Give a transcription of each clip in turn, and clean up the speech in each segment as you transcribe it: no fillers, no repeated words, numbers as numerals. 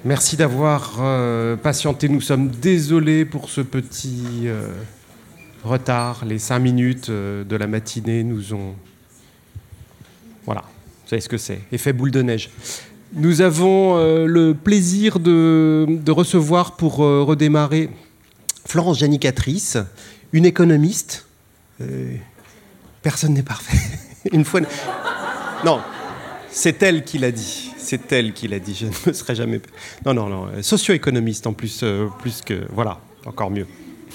Merci d'avoir patienté. Nous sommes désolés pour ce petit retard. Les 5 minutes de la matinée nous ont... Voilà, vous savez ce que c'est. Effet boule de neige. Nous avons le plaisir de recevoir pour redémarrer Florence Janicatrice, une économiste. Personne n'est parfait. Une fois... Non, c'est elle qui l'a dit. C'est elle qui l'a dit. Je ne me serais jamais... Non. Socio-économiste en plus, plus que... Voilà, encore mieux.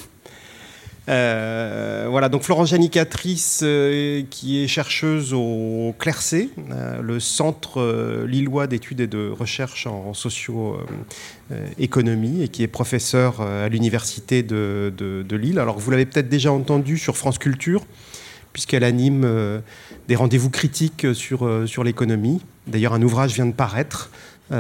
Voilà, donc Florence Janicatrice, qui est chercheuse au CLERC, le Centre lillois d'études et de recherche en socio-économie, et qui est professeure à l'université de Lille. Alors, vous l'avez peut-être déjà entendu sur France Culture, puisqu'elle anime des rendez-vous critiques sur l'économie. D'ailleurs, un ouvrage vient de paraître,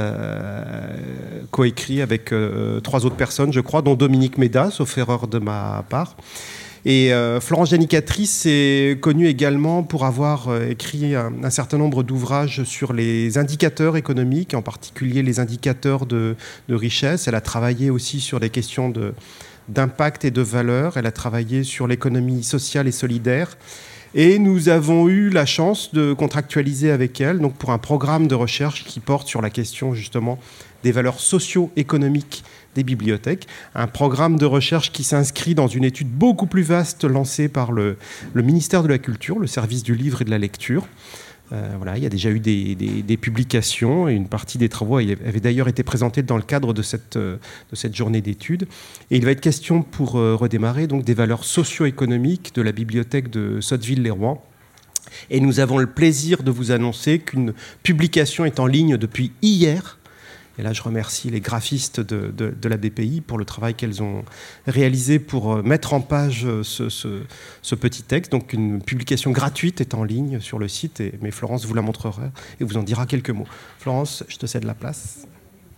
coécrit avec 3 autres personnes, je crois, dont Dominique Méda, sauf erreur de ma part. Et Florence Janicatrice est connue également pour avoir écrit un certain nombre d'ouvrages sur les indicateurs économiques, en particulier les indicateurs de richesse. Elle a travaillé aussi sur les questions d'impact et de valeur. Elle a travaillé sur l'économie sociale et solidaire. Et nous avons eu la chance de contractualiser avec elle donc pour un programme de recherche qui porte sur la question justement des valeurs socio-économiques des bibliothèques. Un programme de recherche qui s'inscrit dans une étude beaucoup plus vaste lancée par le ministère de la Culture, le service du livre et de la lecture. Voilà, il y a déjà eu des publications et une partie des travaux avait d'ailleurs été présentée dans le cadre de cette journée d'études. Et il va être question pour redémarrer donc des valeurs socio-économiques de la bibliothèque de Sotteville-lès-Rouen. Et nous avons le plaisir de vous annoncer qu'une publication est en ligne depuis hier. Et là, je remercie les graphistes de la BPI pour le travail qu'elles ont réalisé pour mettre en page ce petit texte. Donc, une publication gratuite est en ligne sur le site, mais Florence vous la montrera et vous en dira quelques mots. Florence, je te cède la place.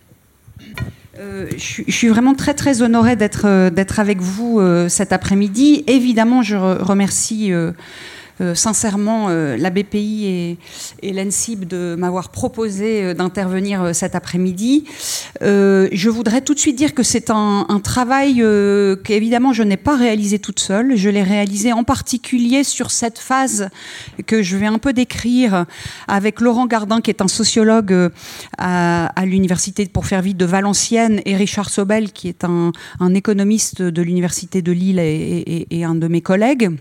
Je suis vraiment très, très honorée d'être avec vous cet après-midi. Évidemment, je remercie... sincèrement la BPI et l'ENSIB de m'avoir proposé d'intervenir cet après-midi. Je voudrais tout de suite dire que c'est un travail qu'évidemment je n'ai pas réalisé toute seule. Je l'ai réalisé en particulier sur cette phase que je vais un peu décrire avec Laurent Gardin, qui est un sociologue à l'université, pour faire vite, de Valenciennes, et Richard Sobel, qui est un économiste de l'université de Lille et un de mes collègues.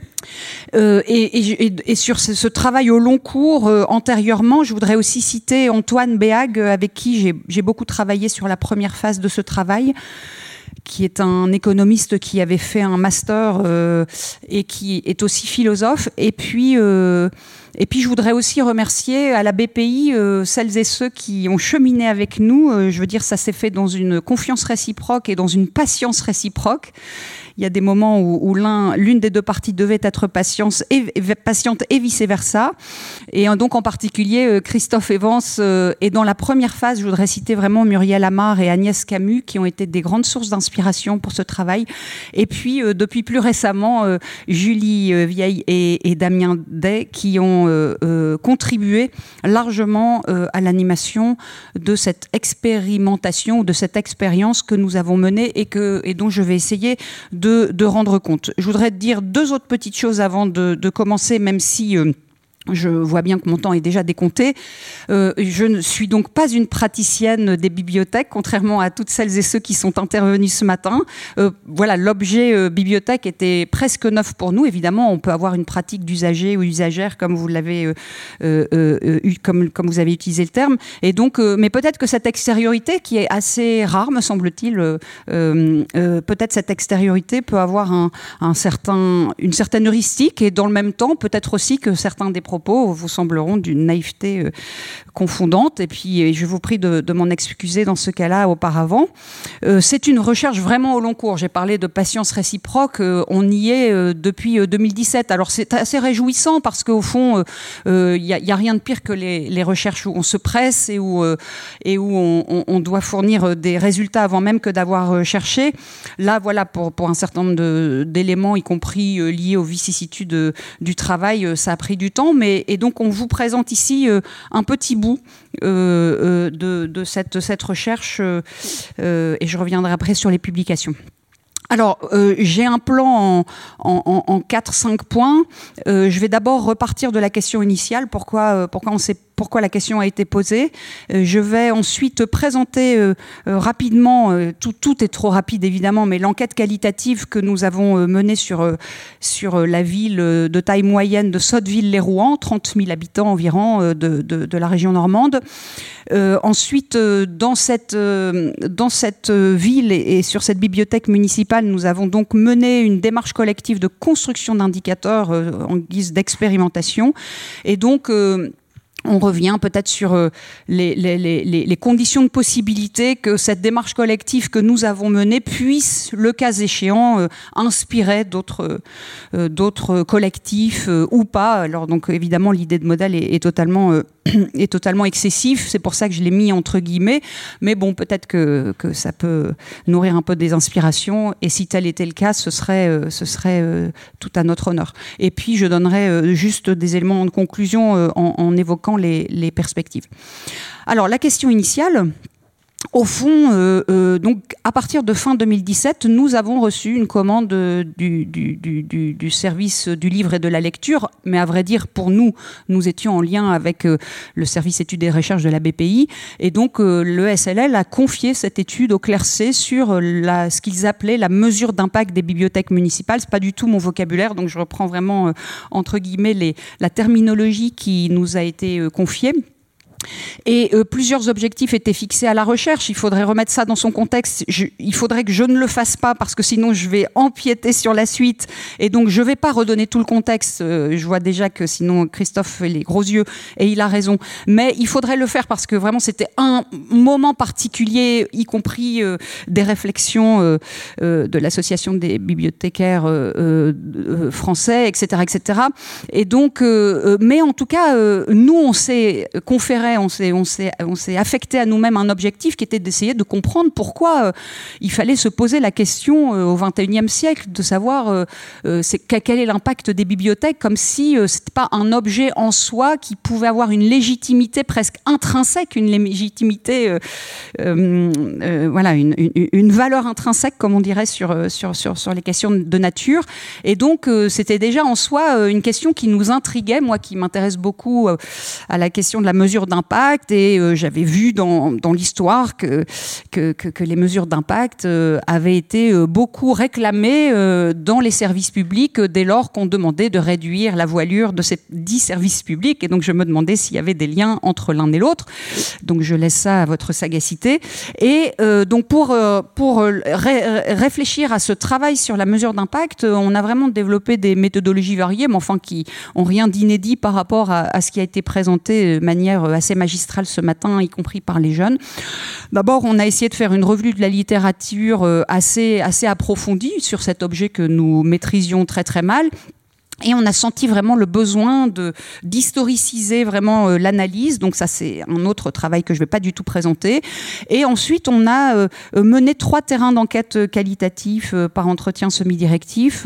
Et sur ce travail au long cours, antérieurement, je voudrais aussi citer Antoine Béag, avec qui j'ai beaucoup travaillé sur la première phase de ce travail, qui est un économiste qui avait fait un master et qui est aussi philosophe. Et puis, je voudrais aussi remercier à la BPI celles et ceux qui ont cheminé avec nous. Je veux dire, ça s'est fait dans une confiance réciproque et dans une patience réciproque. Il y a des moments où l'une des deux parties devait être patiente et vice-versa. Et donc, en particulier, Christophe Evans. Et dans la première phase, je voudrais citer vraiment Muriel Amar et Agnès Camus, qui ont été des grandes sources d'inspiration pour ce travail. Et puis, depuis plus récemment, Julie Vieille et Damien Day, qui ont contribué largement à l'animation de cette expérimentation, de cette expérience que nous avons menée et dont je vais essayer de rendre compte. Je voudrais dire 2 autres petites choses avant de commencer, même si je vois bien que mon temps est déjà décompté. Je ne suis donc pas une praticienne des bibliothèques, contrairement à toutes celles et ceux qui sont intervenus ce matin. Voilà, l'objet bibliothèque était presque neuf pour nous. Évidemment, on peut avoir une pratique d'usager ou usagère, comme vous l'avez comme vous avez utilisé le terme. Et donc, mais peut-être que cette extériorité, qui est assez rare, me semble-t-il, peut-être cette extériorité peut avoir une certaine heuristique, et dans le même temps, peut-être aussi que certains des propos vous sembleront d'une naïveté confondante, et puis je vous prie de m'en excuser dans ce cas-là auparavant. C'est une recherche vraiment au long cours. J'ai parlé de patience réciproque, on y est depuis 2017. Alors c'est assez réjouissant parce qu'au fond, il y a rien de pire que les recherches où on se presse et où on doit fournir des résultats avant même que d'avoir cherché. Là, voilà, pour un certain nombre d'éléments, y compris liés aux vicissitudes du travail, ça a pris du temps, mais et donc on vous présente ici un petit bout de cette recherche et je reviendrai après sur les publications. Alors, j'ai un plan en 4-5 points. Je vais d'abord repartir de la question initiale, pourquoi la question a été posée. Je vais ensuite présenter rapidement, tout est trop rapide évidemment, mais l'enquête qualitative que nous avons menée sur la ville de taille moyenne de Sotteville-lès-Rouen, 30 000 habitants environ de la région normande. Ensuite, dans cette ville et sur cette bibliothèque municipale, nous avons donc mené une démarche collective de construction d'indicateurs en guise d'expérimentation. Et donc, on revient peut-être sur les conditions de possibilité que cette démarche collective que nous avons menée puisse, le cas échéant, inspirer d'autres collectifs ou pas. Alors donc évidemment l'idée de modèle est totalement excessif, c'est pour ça que je l'ai mis entre guillemets, mais bon, peut-être que ça peut nourrir un peu des inspirations, et si tel était le cas, ce serait tout à notre honneur. Et puis je donnerai juste des éléments de conclusion en évoquant les perspectives. Alors la question initiale, au fond, donc à partir de fin 2017, nous avons reçu une commande du service du livre et de la lecture, mais à vrai dire, pour nous étions en lien avec le service études et recherches de la BPI, et donc le SLL a confié cette étude au CLERC sur ce qu'ils appelaient la mesure d'impact des bibliothèques municipales. C'est pas du tout mon vocabulaire, donc je reprends vraiment entre guillemets la terminologie qui nous a été confiée. Et plusieurs objectifs étaient fixés à la recherche. Il faudrait remettre ça dans son contexte. Il faudrait que je ne le fasse pas parce que sinon je vais empiéter sur la suite. Et donc je ne vais pas redonner tout le contexte. Je vois déjà que sinon Christophe fait les gros yeux et il a raison. Mais il faudrait le faire parce que vraiment c'était un moment particulier, y compris des réflexions de l'association des bibliothécaires français, etc., etc. Et donc, mais en tout cas, nous on s'est conféré, on s'est affecté à nous-mêmes un objectif qui était d'essayer de comprendre pourquoi il fallait se poser la question au XXIe siècle de savoir quel est l'impact des bibliothèques, comme si c'était pas un objet en soi qui pouvait avoir une légitimité presque intrinsèque, une légitimité, voilà, une valeur intrinsèque, comme on dirait sur les questions de nature. Et donc c'était déjà en soi une question qui nous intriguait, moi qui m'intéresse beaucoup à la question de la mesure d'impact, et j'avais vu dans l'histoire que les mesures d'impact avaient été beaucoup réclamées dans les services publics dès lors qu'on demandait de réduire la voilure de ces 10 services publics, et donc je me demandais s'il y avait des liens entre l'un et l'autre. Donc je laisse ça à votre sagacité. Et donc pour réfléchir à ce travail sur la mesure d'impact, on a vraiment développé des méthodologies variées, mais enfin qui n'ont rien d'inédit par rapport à ce qui a été présenté de manière assez magistrale ce matin, y compris par les jeunes. D'abord, on a essayé de faire une revue de la littérature assez approfondie sur cet objet que nous maîtrisions très très mal. Et on a senti vraiment le besoin d'historiciser vraiment l'analyse. Donc ça, c'est un autre travail que je ne vais pas du tout présenter. Et ensuite, on a mené 3 terrains d'enquête qualitatifs par entretien semi-directif.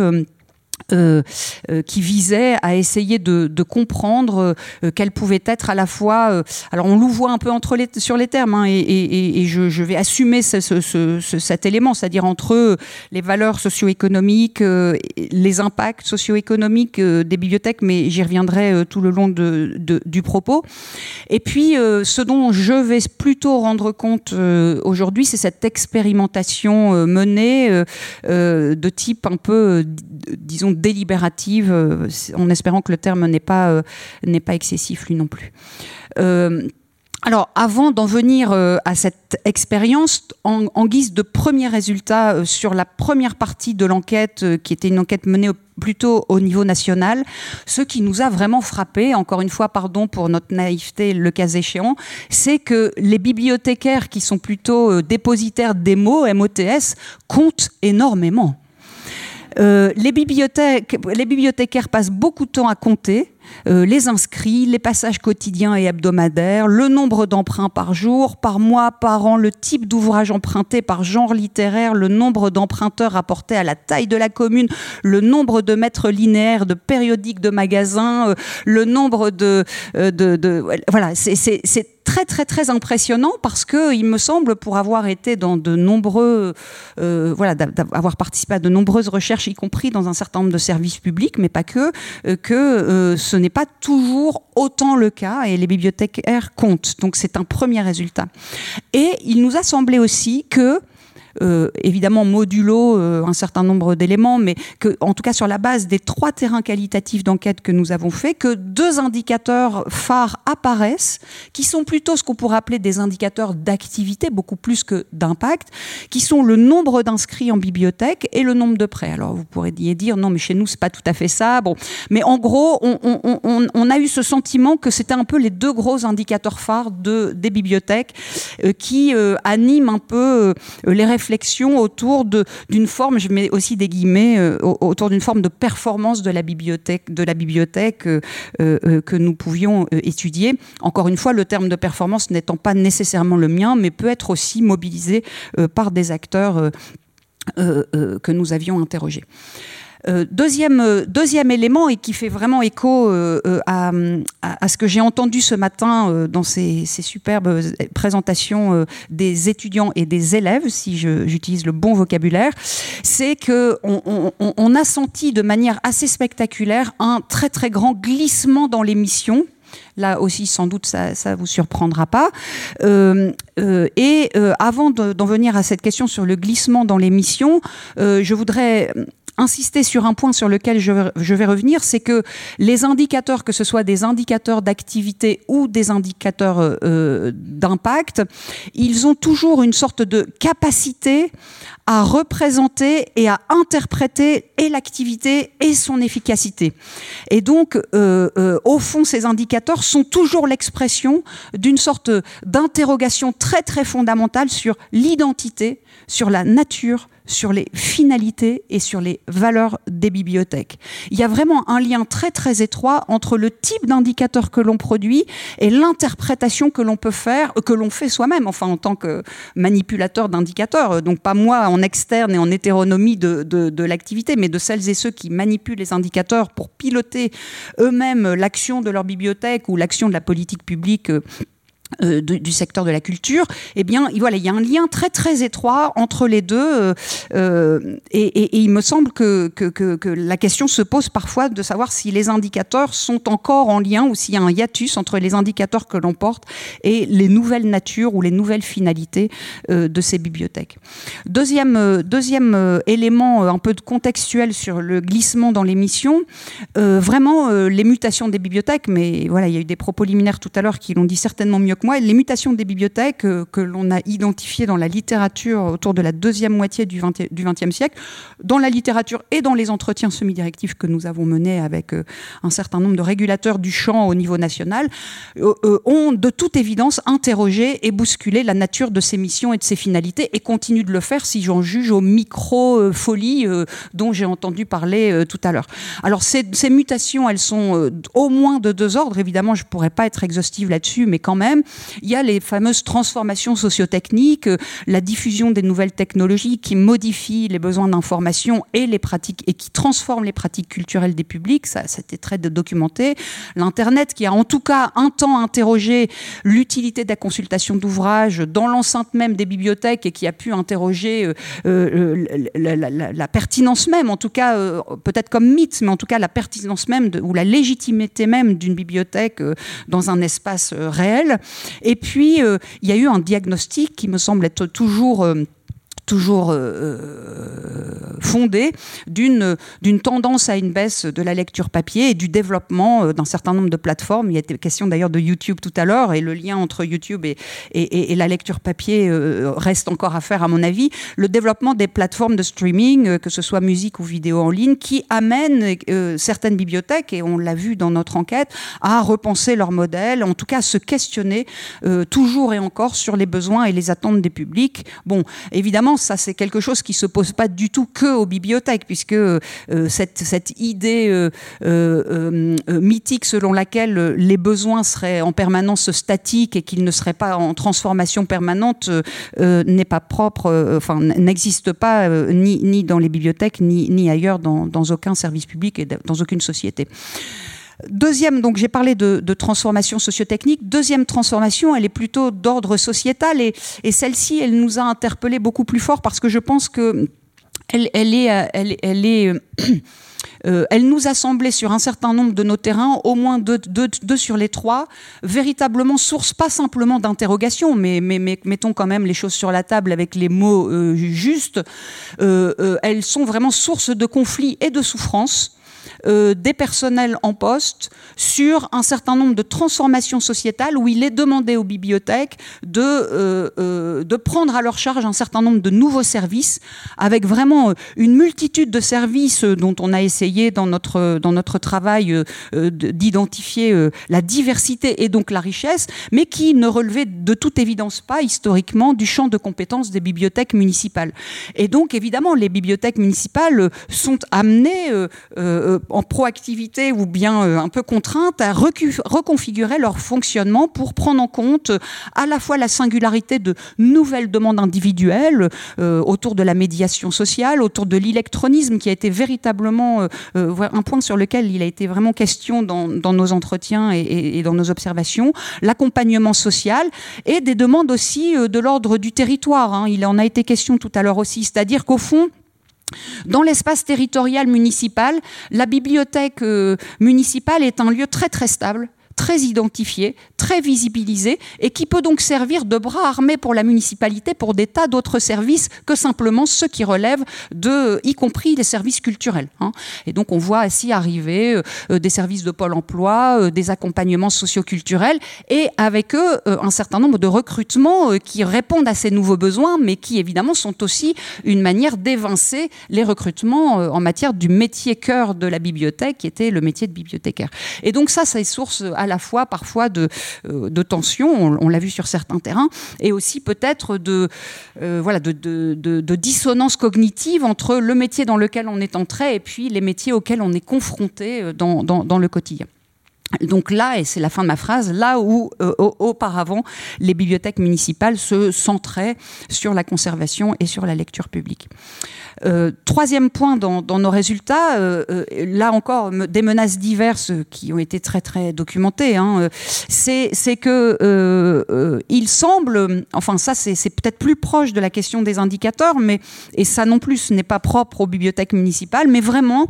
Qui visait à essayer de comprendre quelle pouvait être à la fois... alors on louvoie un peu sur les termes, hein, et je vais assumer cet élément, c'est-à-dire entre les valeurs socio-économiques, les impacts socio-économiques des bibliothèques, mais j'y reviendrai tout le long du propos. Et puis, ce dont je vais plutôt rendre compte aujourd'hui, c'est cette expérimentation menée de type un peu, disons, délibérative, en espérant que le terme n'est pas excessif lui non plus. Alors, avant d'en venir à cette expérience, en guise de premier résultat sur la première partie de l'enquête, qui était une enquête menée plutôt au niveau national, ce qui nous a vraiment frappé, encore une fois, pardon pour notre naïveté le cas échéant, c'est que les bibliothécaires qui sont plutôt dépositaires des mots, MOTS, comptent énormément. Les bibliothécaires passent beaucoup de temps à compter les inscrits, les passages quotidiens et hebdomadaires, le nombre d'emprunts par jour, par mois, par an, le type d'ouvrage emprunté par genre littéraire, le nombre d'emprunteurs rapporté à la taille de la commune, le nombre de mètres linéaires de périodiques de magasins, le nombre voilà, c'est très très très impressionnant parce que il me semble, pour avoir été dans de nombreux d'avoir participé à de nombreuses recherches, y compris dans un certain nombre de services publics, mais pas que ce n'est pas toujours autant le cas et les bibliothécaires comptent. Donc c'est un premier résultat. Et il nous a semblé aussi que évidemment modulo un certain nombre d'éléments, mais que, en tout cas sur la base des 3 terrains qualitatifs d'enquête que nous avons fait, que 2 indicateurs phares apparaissent, qui sont plutôt ce qu'on pourrait appeler des indicateurs d'activité, beaucoup plus que d'impact, qui sont le nombre d'inscrits en bibliothèque et le nombre de prêts. Alors vous pourriez dire non, mais chez nous c'est pas tout à fait ça. Bon, mais en gros, on a eu ce sentiment que c'était un peu les 2 gros indicateurs phares des bibliothèques qui animent un peu les réflexions autour d'une forme, je mets aussi des guillemets, autour d'une forme de performance de la bibliothèque que nous pouvions étudier. Encore une fois, le terme de performance n'étant pas nécessairement le mien, mais peut être aussi mobilisé par des acteurs que nous avions interrogés. Deuxième élément, et qui fait vraiment écho à ce que j'ai entendu ce matin dans ces superbes présentations des étudiants et des élèves, si j'utilise le bon vocabulaire, c'est qu'on a senti de manière assez spectaculaire un très très grand glissement dans les missions. Là aussi, sans doute, ça vous surprendra pas. Avant d'en venir à cette question sur le glissement dans les missions, je voudrais insister sur un point sur lequel je vais revenir, c'est que les indicateurs, que ce soit des indicateurs d'activité ou des indicateurs d'impact, ils ont toujours une sorte de capacité à représenter et à interpréter et l'activité et son efficacité. Et donc, au fond, ces indicateurs sont toujours l'expression d'une sorte d'interrogation très très fondamentale sur l'identité, sur la nature, sur les finalités et sur les valeurs des bibliothèques. Il y a vraiment un lien très très étroit entre le type d'indicateur que l'on produit et l'interprétation que l'on peut faire, que l'on fait soi-même, enfin en tant que manipulateur d'indicateurs, donc pas moi en externe et en hétéronomie de l'activité, mais de celles et ceux qui manipulent les indicateurs pour piloter eux-mêmes l'action de leur bibliothèque ou l'action de la politique publique du secteur de la culture. Eh bien, voilà, il y a un lien très très étroit entre les deux, et il me semble que la question se pose parfois de savoir si les indicateurs sont encore en lien ou s'il y a un hiatus entre les indicateurs que l'on porte et les nouvelles natures ou les nouvelles finalités de ces bibliothèques. Deuxième élément un peu contextuel sur le glissement dans les missions, vraiment les mutations des bibliothèques, mais voilà, il y a eu des propos liminaires tout à l'heure qui l'ont dit certainement mieux que moi. Les mutations des bibliothèques que l'on a identifiées dans la littérature autour de la deuxième moitié du XXe siècle, dans la littérature et dans les entretiens semi-directifs que nous avons menés avec un certain nombre de régulateurs du champ au niveau national, ont de toute évidence interrogé et bousculé la nature de ces missions et de ces finalités, et continuent de le faire si j'en juge aux micro-folies dont j'ai entendu parler tout à l'heure. Alors ces mutations, elles sont au moins de 2 ordres. Évidemment, je ne pourrais pas être exhaustive là-dessus, mais quand même, il y a les fameuses transformations sociotechniques, la diffusion des nouvelles technologies qui modifient les besoins d'information et les pratiques, et qui transforment les pratiques culturelles des publics. Ça, c'était très documenté. L'Internet, qui a en tout cas un temps interrogé l'utilité de la consultation d'ouvrages dans l'enceinte même des bibliothèques, et qui a pu interroger la pertinence même, en tout cas, peut-être comme mythe, mais en tout cas la pertinence même ou la légitimité même d'une bibliothèque dans un espace réel. Et puis, il y a eu un diagnostic qui me semble être toujours fondée d'une tendance à une baisse de la lecture papier et du développement d'un certain nombre de plateformes. Il y a été question d'ailleurs de YouTube tout à l'heure, et le lien entre YouTube et la lecture papier reste encore à faire, à mon avis. Le développement des plateformes de streaming, que ce soit musique ou vidéo en ligne, qui amènent certaines bibliothèques, et on l'a vu dans notre enquête, à repenser leur modèle, en tout cas à se questionner toujours et encore sur les besoins et les attentes des publics. Bon, évidemment, Maintenant, ça c'est quelque chose qui se pose pas du tout que aux bibliothèques, puisque cette idée mythique selon laquelle les besoins seraient en permanence statiques et qu'ils ne seraient pas en transformation permanente n'est pas propre, n'existe pas ni dans les bibliothèques ni ailleurs dans aucun service public et dans aucune société. Deuxième, donc j'ai parlé de transformation sociotechnique. Deuxième transformation, elle est plutôt d'ordre sociétal et celle-ci, elle nous a interpellés beaucoup plus fort parce que je pense que elle nous a semblé sur un certain nombre de nos terrains, au moins deux sur les trois, véritablement source pas simplement d'interrogation, mais mettons quand même les choses sur la table avec les mots justes. Elles sont vraiment source de conflits et de souffrances. Des personnels en poste sur un certain nombre de transformations sociétales où il est demandé aux bibliothèques de prendre à leur charge un certain nombre de nouveaux services avec vraiment une multitude de services dont on a essayé dans notre travail d'identifier la diversité et donc la richesse, mais qui ne relevaient de toute évidence pas historiquement du champ de compétences des bibliothèques municipales. Et donc évidemment les bibliothèques municipales sont amenées en proactivité ou bien un peu contraintes à reconfigurer leur fonctionnement pour prendre en compte à la fois la singularité de nouvelles demandes individuelles autour de la médiation sociale, autour de l'électronisme qui a été véritablement un point sur lequel il a été vraiment question dans nos entretiens et dans nos observations, l'accompagnement social et des demandes aussi de l'ordre du territoire. Il en a été question tout à l'heure aussi, c'est-à-dire qu'au fond, dans l'espace territorial municipal, la bibliothèque municipale est un lieu très très stable, très identifié, très visibilisé et qui peut donc servir de bras armé pour la municipalité pour des tas d'autres services que simplement ceux qui relèvent y compris les services culturels. Et donc on voit ainsi arriver des services de Pôle emploi, des accompagnements socioculturels et avec eux un certain nombre de recrutements qui répondent à ces nouveaux besoins mais qui évidemment sont aussi une manière d'évincer les recrutements en matière du métier cœur de la bibliothèque qui était le métier de bibliothécaire. Et donc ça est source à la fois parfois de tensions, on l'a vu sur certains terrains, et aussi peut-être de dissonance cognitive entre le métier dans lequel on est entré et puis les métiers auxquels on est confronté dans le quotidien. Donc là, et c'est la fin de ma phrase, là où auparavant les bibliothèques municipales se centraient sur la conservation et sur la lecture publique. Troisième point dans nos résultats, là encore des menaces diverses qui ont été très très documentées, c'est que il semble, enfin ça c'est peut-être plus proche de la question des indicateurs, et ça non plus ce n'est pas propre aux bibliothèques municipales, mais vraiment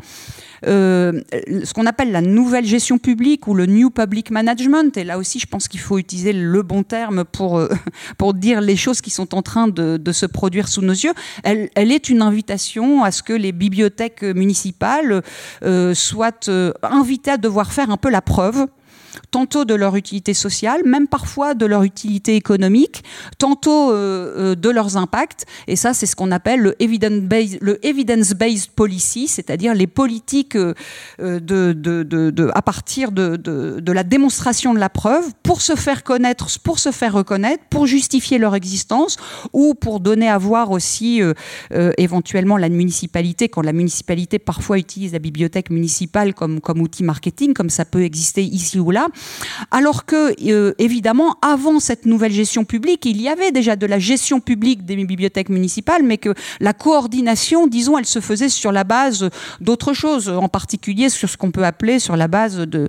ce qu'on appelle la nouvelle gestion publique ou le New Public Management, et là aussi je pense qu'il faut utiliser le bon terme pour dire les choses qui sont en train de se produire sous nos yeux, elle est une invitation à ce que les bibliothèques municipales soient invitées à devoir faire un peu la preuve tantôt de leur utilité sociale, même parfois de leur utilité économique, tantôt de leurs impacts. Et ça, c'est ce qu'on appelle le evidence-based policy, c'est-à-dire les politiques à partir de la démonstration de la preuve pour se faire connaître, pour se faire reconnaître, pour justifier leur existence ou pour donner à voir aussi éventuellement la municipalité, quand la municipalité parfois utilise la bibliothèque municipale comme outil marketing, comme ça peut exister ici ou là. Alors que, évidemment, avant cette nouvelle gestion publique, il y avait déjà de la gestion publique des bibliothèques municipales, mais que la coordination, disons, elle se faisait sur la base d'autres choses, en particulier sur ce qu'on peut appeler sur la base de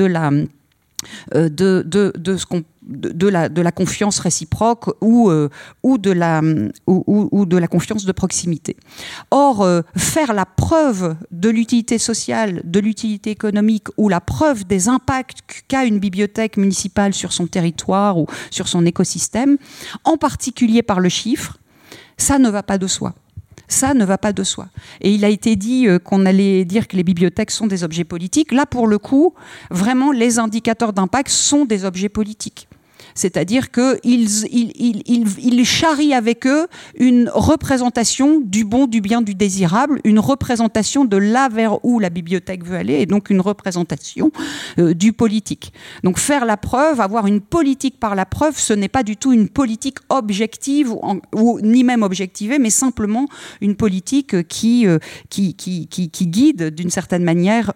la confiance réciproque ou de la confiance de proximité. Or, faire la preuve de l'utilité sociale, de l'utilité économique ou la preuve des impacts qu'a une bibliothèque municipale sur son territoire ou sur son écosystème, en particulier par le chiffre, ça ne va pas de soi. Ça ne va pas de soi. Et il a été dit qu'on allait dire que les bibliothèques sont des objets politiques. Là, pour le coup, vraiment, les indicateurs d'impact sont des objets politiques. c'est-à-dire qu'ils charrient avec eux une représentation du bon, du bien, du désirable, une représentation de là vers où la bibliothèque veut aller, et donc une représentation du politique. Donc faire la preuve, avoir une politique par la preuve, ce n'est pas du tout une politique objective, ou ni même objectivée, mais simplement une politique qui guide d'une certaine manière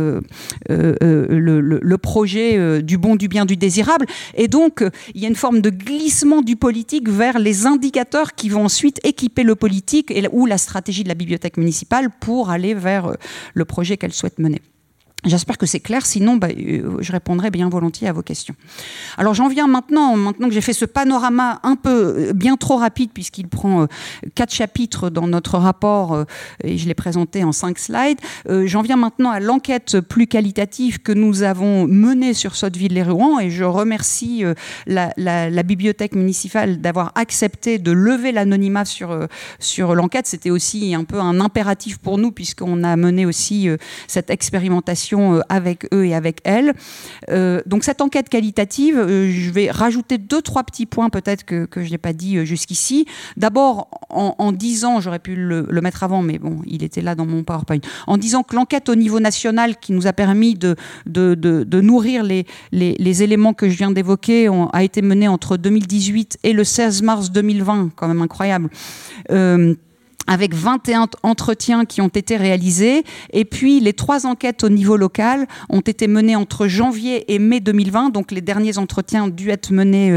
le projet du bon, du bien, du désirable. Et donc, il y a une forme de glissement du politique vers les indicateurs qui vont ensuite équiper le politique ou la stratégie de la bibliothèque municipale pour aller vers le projet qu'elle souhaite mener. J'espère que c'est clair, sinon je répondrai bien volontiers à vos questions. Alors j'en viens maintenant que j'ai fait ce panorama un peu bien trop rapide, puisqu'il prend 4 chapitres dans notre rapport, et je l'ai présenté en 5 slides, j'en viens maintenant à l'enquête plus qualitative que nous avons menée sur Sotteville-lès-Rouen, et je remercie la bibliothèque municipale d'avoir accepté de lever l'anonymat sur l'enquête. C'était aussi un peu un impératif pour nous, puisqu'on a mené aussi cette expérimentation avec eux et avec elles. Donc cette enquête qualitative, je vais rajouter 2-3 petits points peut-être que je n'ai pas dit jusqu'ici. D'abord, en disant, j'aurais pu le mettre avant, mais bon, il était là dans mon PowerPoint, en disant que l'enquête au niveau national qui nous a permis de nourrir les éléments que je viens d'évoquer a été menée entre 2018 et le 16 mars 2020, quand même incroyable. Avec 21 entretiens qui ont été réalisés. Et puis, les 3 enquêtes au niveau local ont été menées entre janvier et mai 2020. Donc, les derniers entretiens ont dû être menés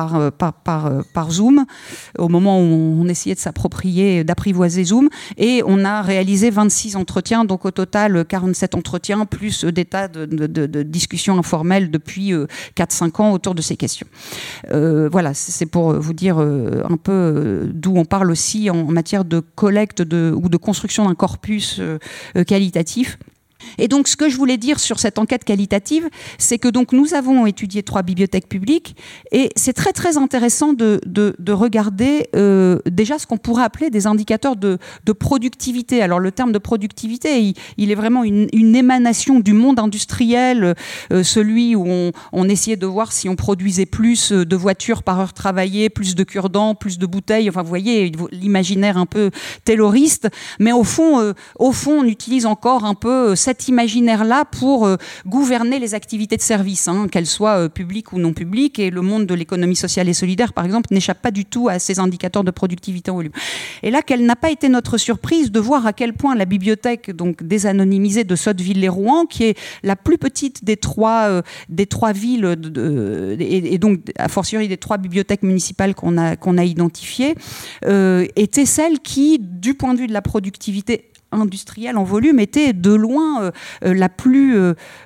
par Zoom, au moment où on essayait de s'approprier, d'apprivoiser Zoom. Et on a réalisé 26 entretiens. Donc, au total, 47 entretiens, plus des tas de discussions informelles depuis 4-5 ans autour de ces questions. Voilà, c'est pour vous dire un peu d'où on parle aussi en matière de collecte ou de construction d'un corpus qualitatif. Et donc, ce que je voulais dire sur cette enquête qualitative, c'est que donc nous avons étudié 3 bibliothèques publiques, et c'est très très intéressant de regarder déjà ce qu'on pourrait appeler des indicateurs de productivité. Alors le terme de productivité, il est vraiment une émanation du monde industriel, celui où on essayait de voir si on produisait plus de voitures par heure travaillée, plus de cure-dents, plus de bouteilles. Enfin, vous voyez l'imaginaire un peu tayloriste, mais au fond, on utilise encore un peu cet imaginaire-là pour gouverner les activités de service, qu'elles soient publiques ou non publiques. Et le monde de l'économie sociale et solidaire, par exemple, n'échappe pas du tout à ces indicateurs de productivité en volume. Et là, quelle n'a pas été notre surprise de voir à quel point la bibliothèque donc désanonymisée de Sotteville-lès-Rouen, qui est la plus petite des trois villes, et donc a fortiori des 3 bibliothèques municipales qu'on a identifiées, était celle qui, du point de vue de la productivité industrielle en volume, était de loin la plus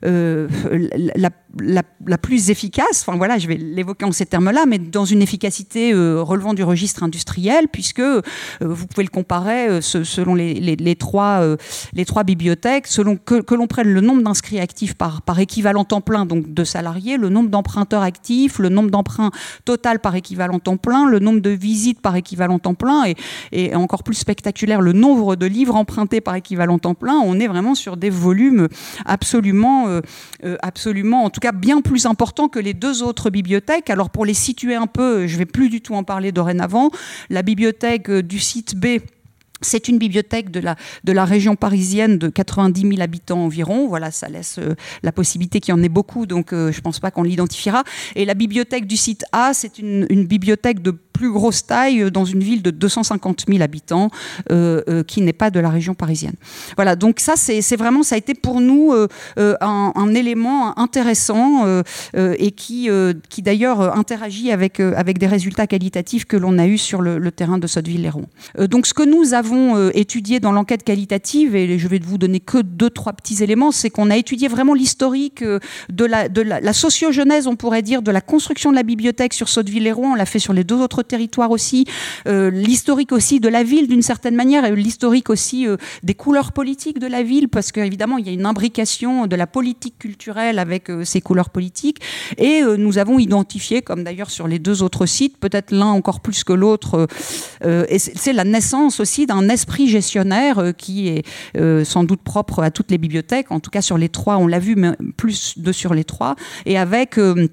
efficace. Enfin voilà, je vais l'évoquer en ces termes-là, mais dans une efficacité relevant du registre industriel, puisque vous pouvez le comparer selon les trois bibliothèques, selon que l'on prenne le nombre d'inscrits actifs par équivalent temps plein, donc de salariés, le nombre d'emprunteurs actifs, le nombre d'emprunts total par équivalent temps plein, le nombre de visites par équivalent temps plein, et encore plus spectaculaire, le nombre de livres empruntés par équivalent temps plein. On est vraiment sur des volumes absolument, en tout cas bien plus importants que les 2 autres bibliothèques. Alors pour les situer un peu, je ne vais plus du tout en parler dorénavant, la bibliothèque du site B, c'est une bibliothèque de la région parisienne de 90 000 habitants environ. Voilà, ça laisse la possibilité qu'il y en ait beaucoup, donc je ne pense pas qu'on l'identifiera. Et la bibliothèque du site A, c'est une bibliothèque de plus grosse taille dans une ville de 250 000 habitants qui n'est pas de la région parisienne. Voilà, donc ça, c'est vraiment, ça a été pour nous un élément intéressant et qui d'ailleurs interagit avec des résultats qualitatifs que l'on a eus sur le terrain de Sotteville-lès-Rouen. Donc ce que nous avons étudié dans l'enquête qualitative, et je vais vous donner que 2-3 petits éléments, c'est qu'on a étudié vraiment l'historique de la sociogenèse, on pourrait dire, de la construction de la bibliothèque sur Sotteville-lès-Rouen. On l'a fait sur les 2 autres territoire aussi, l'historique aussi de la ville d'une certaine manière, et l'historique aussi des couleurs politiques de la ville, parce qu'évidemment il y a une imbrication de la politique culturelle avec ces couleurs politiques, et nous avons identifié, comme d'ailleurs sur les 2 autres sites, peut-être l'un encore plus que l'autre, et c'est la naissance aussi d'un esprit gestionnaire qui est sans doute propre à toutes les bibliothèques, en tout cas sur les 3, on l'a vu, mais plus sur les 3, et avec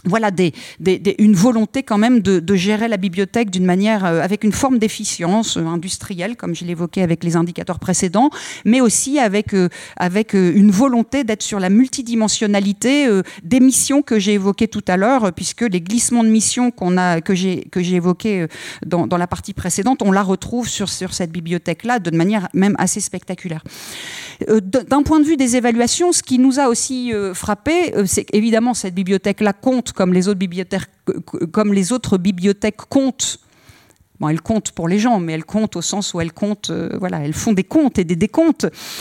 voilà une volonté quand même de gérer la bibliothèque d'une manière avec une forme d'efficience industrielle, comme je l'évoquais avec les indicateurs précédents, mais aussi avec une volonté d'être sur la multidimensionnalité des missions que j'ai évoquées tout à l'heure, puisque les glissements de missions que j'ai évoqués dans la partie précédente, on la retrouve sur cette bibliothèque-là de manière même assez spectaculaire. D'un point de vue des évaluations, ce qui nous a aussi frappé, c'est qu'évidemment cette bibliothèque-là compte comme les autres bibliothèques comptent. Bon, elles comptent pour les gens, mais elles comptent au sens où elles comptent, elles font des comptes et des décomptes.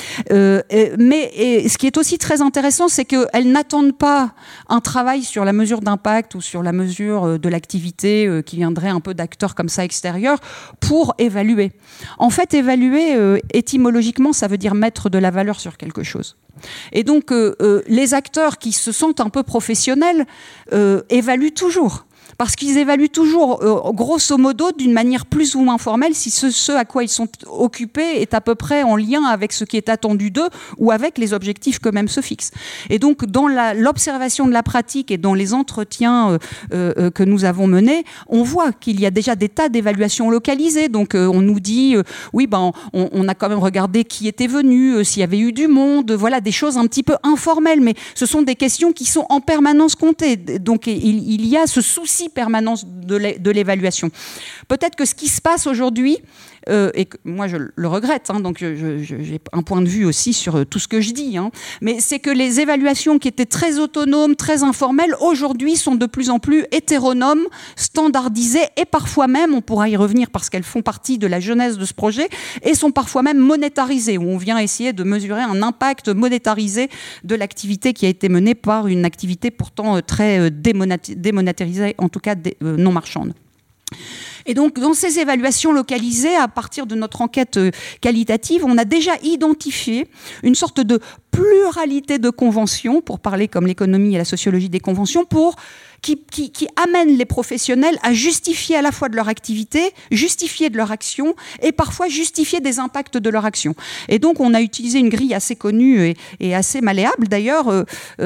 Mais ce qui est aussi très intéressant, c'est qu'elles n'attendent pas un travail sur la mesure d'impact ou sur la mesure de l'activité qui viendrait un peu d'acteurs comme ça extérieurs pour évaluer. En fait, évaluer, étymologiquement, ça veut dire mettre de la valeur sur quelque chose. Et donc, les acteurs qui se sentent un peu professionnels évaluent toujours. Parce qu'ils évaluent toujours, grosso modo, d'une manière plus ou moins formelle, si ce à quoi ils sont occupés est à peu près en lien avec ce qui est attendu d'eux ou avec les objectifs qu'eux-mêmes se fixent. Et donc, dans l'observation de la pratique et dans les entretiens que nous avons menés, on voit qu'il y a déjà des tas d'évaluations localisées. Donc, on nous dit, on a quand même regardé qui était venu, s'il y avait eu du monde, voilà, des choses un petit peu informelles. Mais ce sont des questions qui sont en permanence comptées. Donc, il y a ce souci permanence de l'évaluation. Peut-être que ce qui se passe aujourd'hui, et que moi je le regrette, donc j'ai un point de vue aussi sur tout ce que je dis, mais c'est que les évaluations qui étaient très autonomes, très informelles, aujourd'hui sont de plus en plus hétéronomes, standardisées et parfois même, on pourra y revenir parce qu'elles font partie de la genèse de ce projet, et sont parfois même monétarisées, où on vient essayer de mesurer un impact monétarisé de l'activité qui a été menée par une activité pourtant très démonétarisée, en tout cas non marchande. Et donc, dans ces évaluations localisées, à partir de notre enquête qualitative, on a déjà identifié une sorte de pluralité de conventions, pour parler comme l'économie et la sociologie des conventions, qui amènent les professionnels à justifier à la fois de leur activité, justifier de leur action et parfois justifier des impacts de leur action. Et donc, on a utilisé une grille assez connue et assez malléable, d'ailleurs,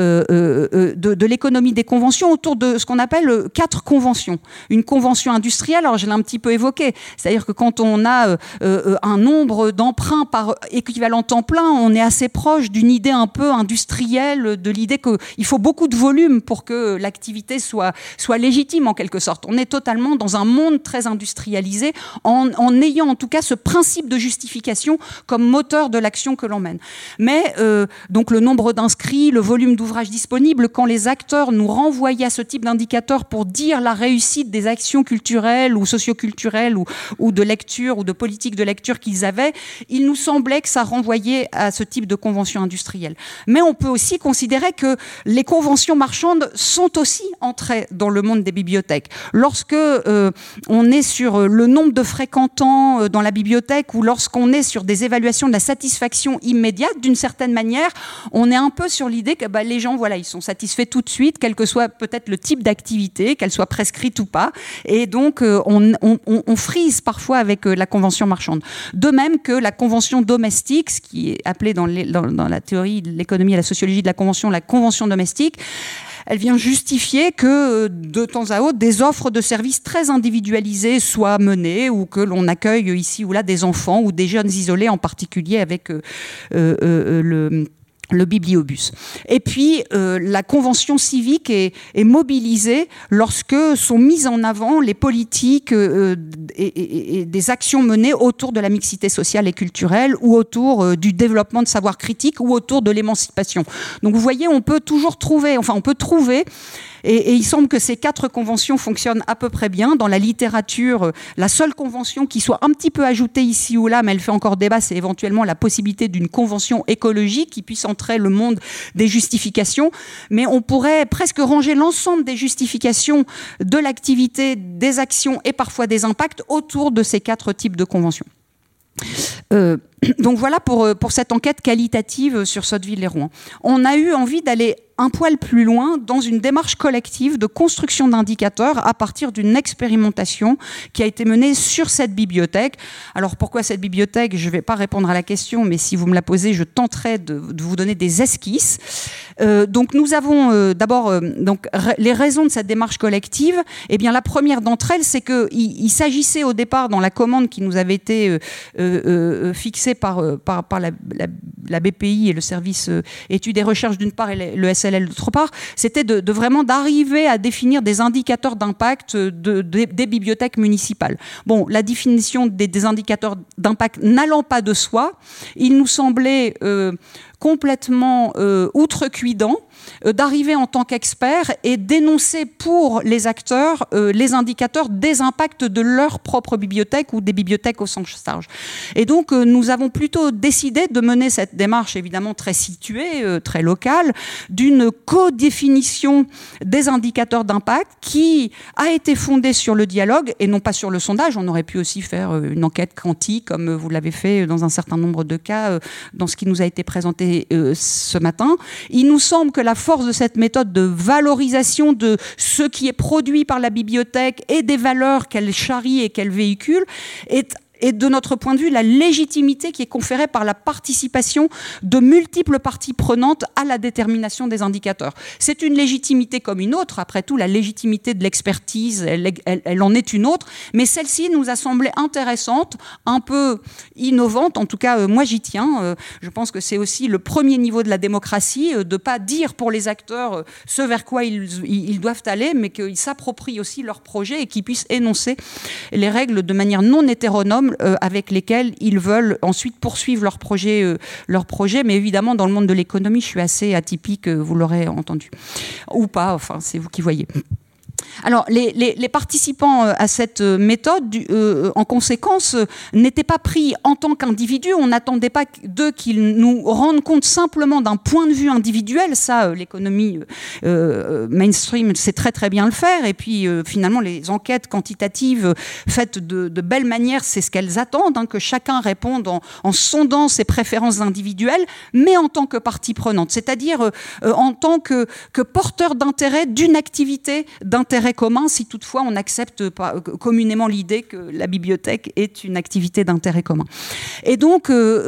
de l'économie des conventions autour de ce qu'on appelle 4 conventions. Une convention industrielle, alors je l'ai un petit peu évoqué, c'est-à-dire que quand on a un nombre d'emprunts par équivalent temps plein, on est assez proche d'une idée un peu industrielle, de l'idée qu'il faut beaucoup de volume pour que l'activité soit légitime en quelque sorte. On est totalement dans un monde très industrialisé en ayant en tout cas ce principe de justification comme moteur de l'action que l'on mène. Mais donc le nombre d'inscrits, le volume d'ouvrages disponibles, quand les acteurs nous renvoyaient à ce type d'indicateur pour dire la réussite des actions culturelles ou socioculturelles ou de lecture ou de politique de lecture qu'ils avaient, il nous semblait que ça renvoyait à ce type de convention industrielle. Mais on peut aussi considérer que les conventions marchandes sont aussi entrées dans le monde des bibliothèques. Lorsque on est sur le nombre de fréquentants dans la bibliothèque ou lorsqu'on est sur des évaluations de la satisfaction immédiate, d'une certaine manière, on est un peu sur l'idée que les gens, ils sont satisfaits tout de suite, quel que soit peut-être le type d'activité, qu'elle soit prescrite ou pas. Et donc, on frise parfois avec la convention marchande. De même que la convention domestique, ce qui est appelé dans la théorie de l'économie et la sociologie de la convention domestique, elle vient justifier que, de temps à autre, des offres de services très individualisées soient menées ou que l'on accueille ici ou là des enfants ou des jeunes isolés, en particulier avec le bibliobus. Et puis, la convention civique est mobilisée lorsque sont mises en avant les politiques et des actions menées autour de la mixité sociale et culturelle ou autour du développement de savoir critique ou autour de l'émancipation. Donc, vous voyez, on peut trouver et il semble que ces 4 conventions fonctionnent à peu près bien. Dans la littérature, la seule convention qui soit un petit peu ajoutée ici ou là, mais elle fait encore débat, c'est éventuellement la possibilité d'une convention écologique qui puisse entrer le monde des justifications. Mais on pourrait presque ranger l'ensemble des justifications de l'activité, des actions et parfois des impacts autour de ces 4 types de conventions. Donc voilà pour cette enquête qualitative sur Sotteville et Rouen. On a eu envie d'aller un poil plus loin dans une démarche collective de construction d'indicateurs à partir d'une expérimentation qui a été menée sur cette bibliothèque. Alors pourquoi cette bibliothèque? Je ne vais pas répondre à la question, mais si vous me la posez, je tenterai de vous donner des esquisses. Donc nous avons d'abord les raisons de cette démarche collective. Eh bien, la première d'entre elles, c'est qu'il s'agissait au départ, dans la commande qui nous avait été fixée par la BPI et le service études et recherches d'une part et le SLL d'autre part, c'était de vraiment d'arriver à définir des indicateurs d'impact des bibliothèques municipales. Bon, la définition des indicateurs d'impact n'allant pas de soi, il nous semblait complètement outrecuidant d'arriver en tant qu'expert et d'énoncer pour les acteurs les indicateurs des impacts de leur propre bibliothèque ou des bibliothèques au sens large. Et donc nous avons plutôt décidé de mener cette démarche évidemment très située, très locale, d'une co-définition des indicateurs d'impact qui a été fondée sur le dialogue et non pas sur le sondage. On aurait pu aussi faire une enquête quantique comme vous l'avez fait dans un certain nombre de cas dans ce qui nous a été présenté ce matin. Il nous semble que la force de cette méthode de valorisation de ce qui est produit par la bibliothèque et des valeurs qu'elle charrie et qu'elle véhicule et de notre point de vue, la légitimité qui est conférée par la participation de multiples parties prenantes à la détermination des indicateurs. C'est une légitimité comme une autre. Après tout, la légitimité de l'expertise, elle en est une autre. Mais celle-ci nous a semblé intéressante, un peu innovante. En tout cas, moi, j'y tiens. Je pense que c'est aussi le premier niveau de la démocratie, de ne pas dire pour les acteurs ce vers quoi ils doivent aller, mais qu'ils s'approprient aussi leur projet et qu'ils puissent énoncer les règles de manière non hétéronome avec lesquels ils veulent ensuite poursuivre leur projet. Mais évidemment, dans le monde de l'économie, je suis assez atypique, vous l'aurez entendu. Ou pas, enfin, c'est vous qui voyez. Alors, les participants à cette méthode, en conséquence, n'étaient pas pris en tant qu'individus. On n'attendait pas d'eux qu'ils nous rendent compte simplement d'un point de vue individuel. Ça, l'économie mainstream sait très très bien le faire. Et puis, finalement, les enquêtes quantitatives faites de belle manière, c'est ce qu'elles attendent, hein, que chacun réponde en sondant ses préférences individuelles, mais en tant que partie prenante, c'est-à-dire en tant que porteur d'intérêt d'une activité d'intérêt commun, si toutefois on accepte communément l'idée que la bibliothèque est une activité d'intérêt commun. Et donc,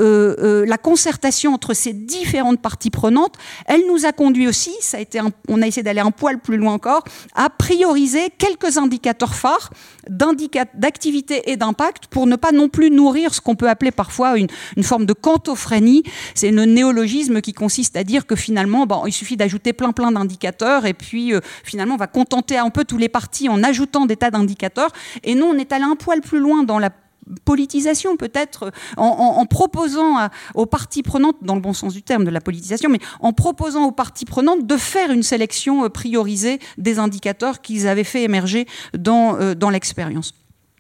la concertation entre ces différentes parties prenantes, elle nous a conduit aussi, on a essayé d'aller un poil plus loin encore, à prioriser quelques indicateurs phares d'activité et d'impact pour ne pas non plus nourrir ce qu'on peut appeler parfois une forme de quantophrénie. C'est le néologisme qui consiste à dire que finalement, il suffit d'ajouter plein d'indicateurs et puis finalement on va contenter un peu tous les partis en ajoutant des tas d'indicateurs. Et non, on est allé un poil plus loin dans la politisation peut-être, en proposant aux parties prenantes, dans le bon sens du terme de la politisation, mais en proposant aux parties prenantes de faire une sélection priorisée des indicateurs qu'ils avaient fait émerger dans l'expérience.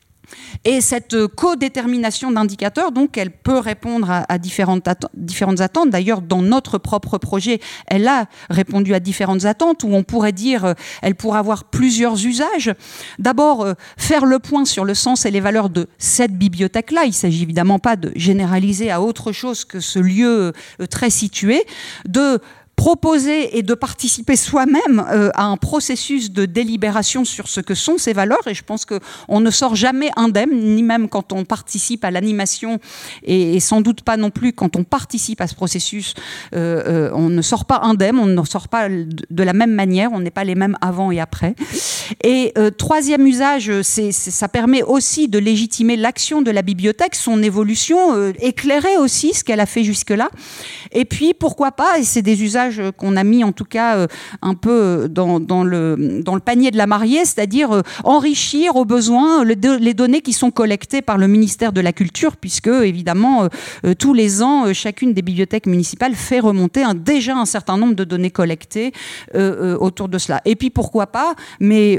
Et cette codétermination d'indicateurs, donc, elle peut répondre à différentes attentes. D'ailleurs, dans notre propre projet, elle a répondu à différentes attentes, où on pourrait dire elle pourrait avoir plusieurs usages. D'abord, faire le point sur le sens et les valeurs de cette bibliothèque-là. Il ne s'agit évidemment pas de généraliser à autre chose que ce lieu très situé, de proposer et de participer soi-même à un processus de délibération sur ce que sont ces valeurs. Et je pense qu'on ne sort jamais indemne, ni même quand on participe à l'animation, et sans doute pas non plus quand on participe à ce processus. On ne sort pas indemne, on ne sort pas de la même manière, on n'est pas les mêmes avant et après. Et troisième usage, ça permet aussi de légitimer l'action de la bibliothèque, son évolution, éclairer aussi ce qu'elle a fait jusque-là. Et puis, pourquoi pas, et c'est des usages qu'on a mis en tout cas un peu dans le panier de la mariée, c'est-à-dire enrichir au besoin les données qui sont collectées par le ministère de la Culture, puisque évidemment tous les ans chacune des bibliothèques municipales fait remonter déjà un certain nombre de données collectées autour de cela. Et puis pourquoi pas, mais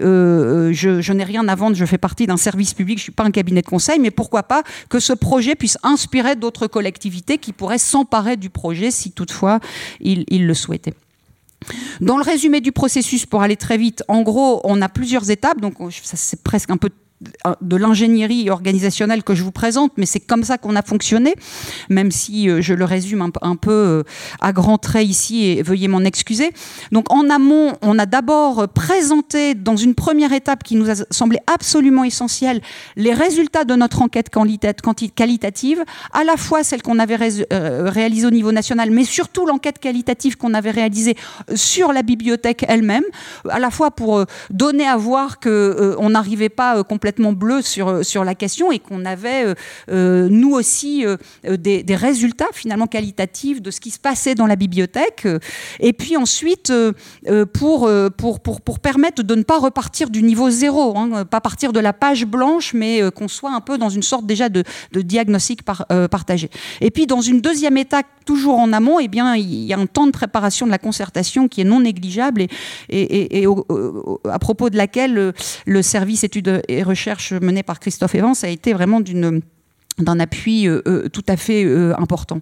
je n'ai rien à vendre, je fais partie d'un service public, je ne suis pas un cabinet de conseil, mais pourquoi pas que ce projet puisse inspirer d'autres collectivités qui pourraient s'emparer du projet si toutefois ils le souhaitaient. Dans le résumé du processus, pour aller très vite, en gros, on a plusieurs étapes, donc ça c'est presque un peu de l'ingénierie organisationnelle que je vous présente, mais c'est comme ça qu'on a fonctionné, même si je le résume un peu à grands traits ici, et veuillez m'en excuser. Donc en amont, on a d'abord présenté dans une première étape qui nous a semblé absolument essentielle les résultats de notre enquête qualitative, à la fois celle qu'on avait réalisée au niveau national, mais surtout l'enquête qualitative qu'on avait réalisée sur la bibliothèque elle-même, à la fois pour donner à voir qu'on n'arrivait pas complètement bleu sur la question et qu'on avait, nous aussi, des résultats finalement qualitatifs de ce qui se passait dans la bibliothèque. Et puis ensuite, pour permettre de ne pas repartir du niveau zéro, hein, pas partir de la page blanche, mais qu'on soit un peu dans une sorte déjà de diagnostic partagé. Et puis dans une deuxième étape, toujours en amont, eh bien, il y a un temps de préparation de la concertation qui est non négligeable et à propos de laquelle le service études et recherche mené par Christophe Evans a été vraiment d'un appui tout à fait important.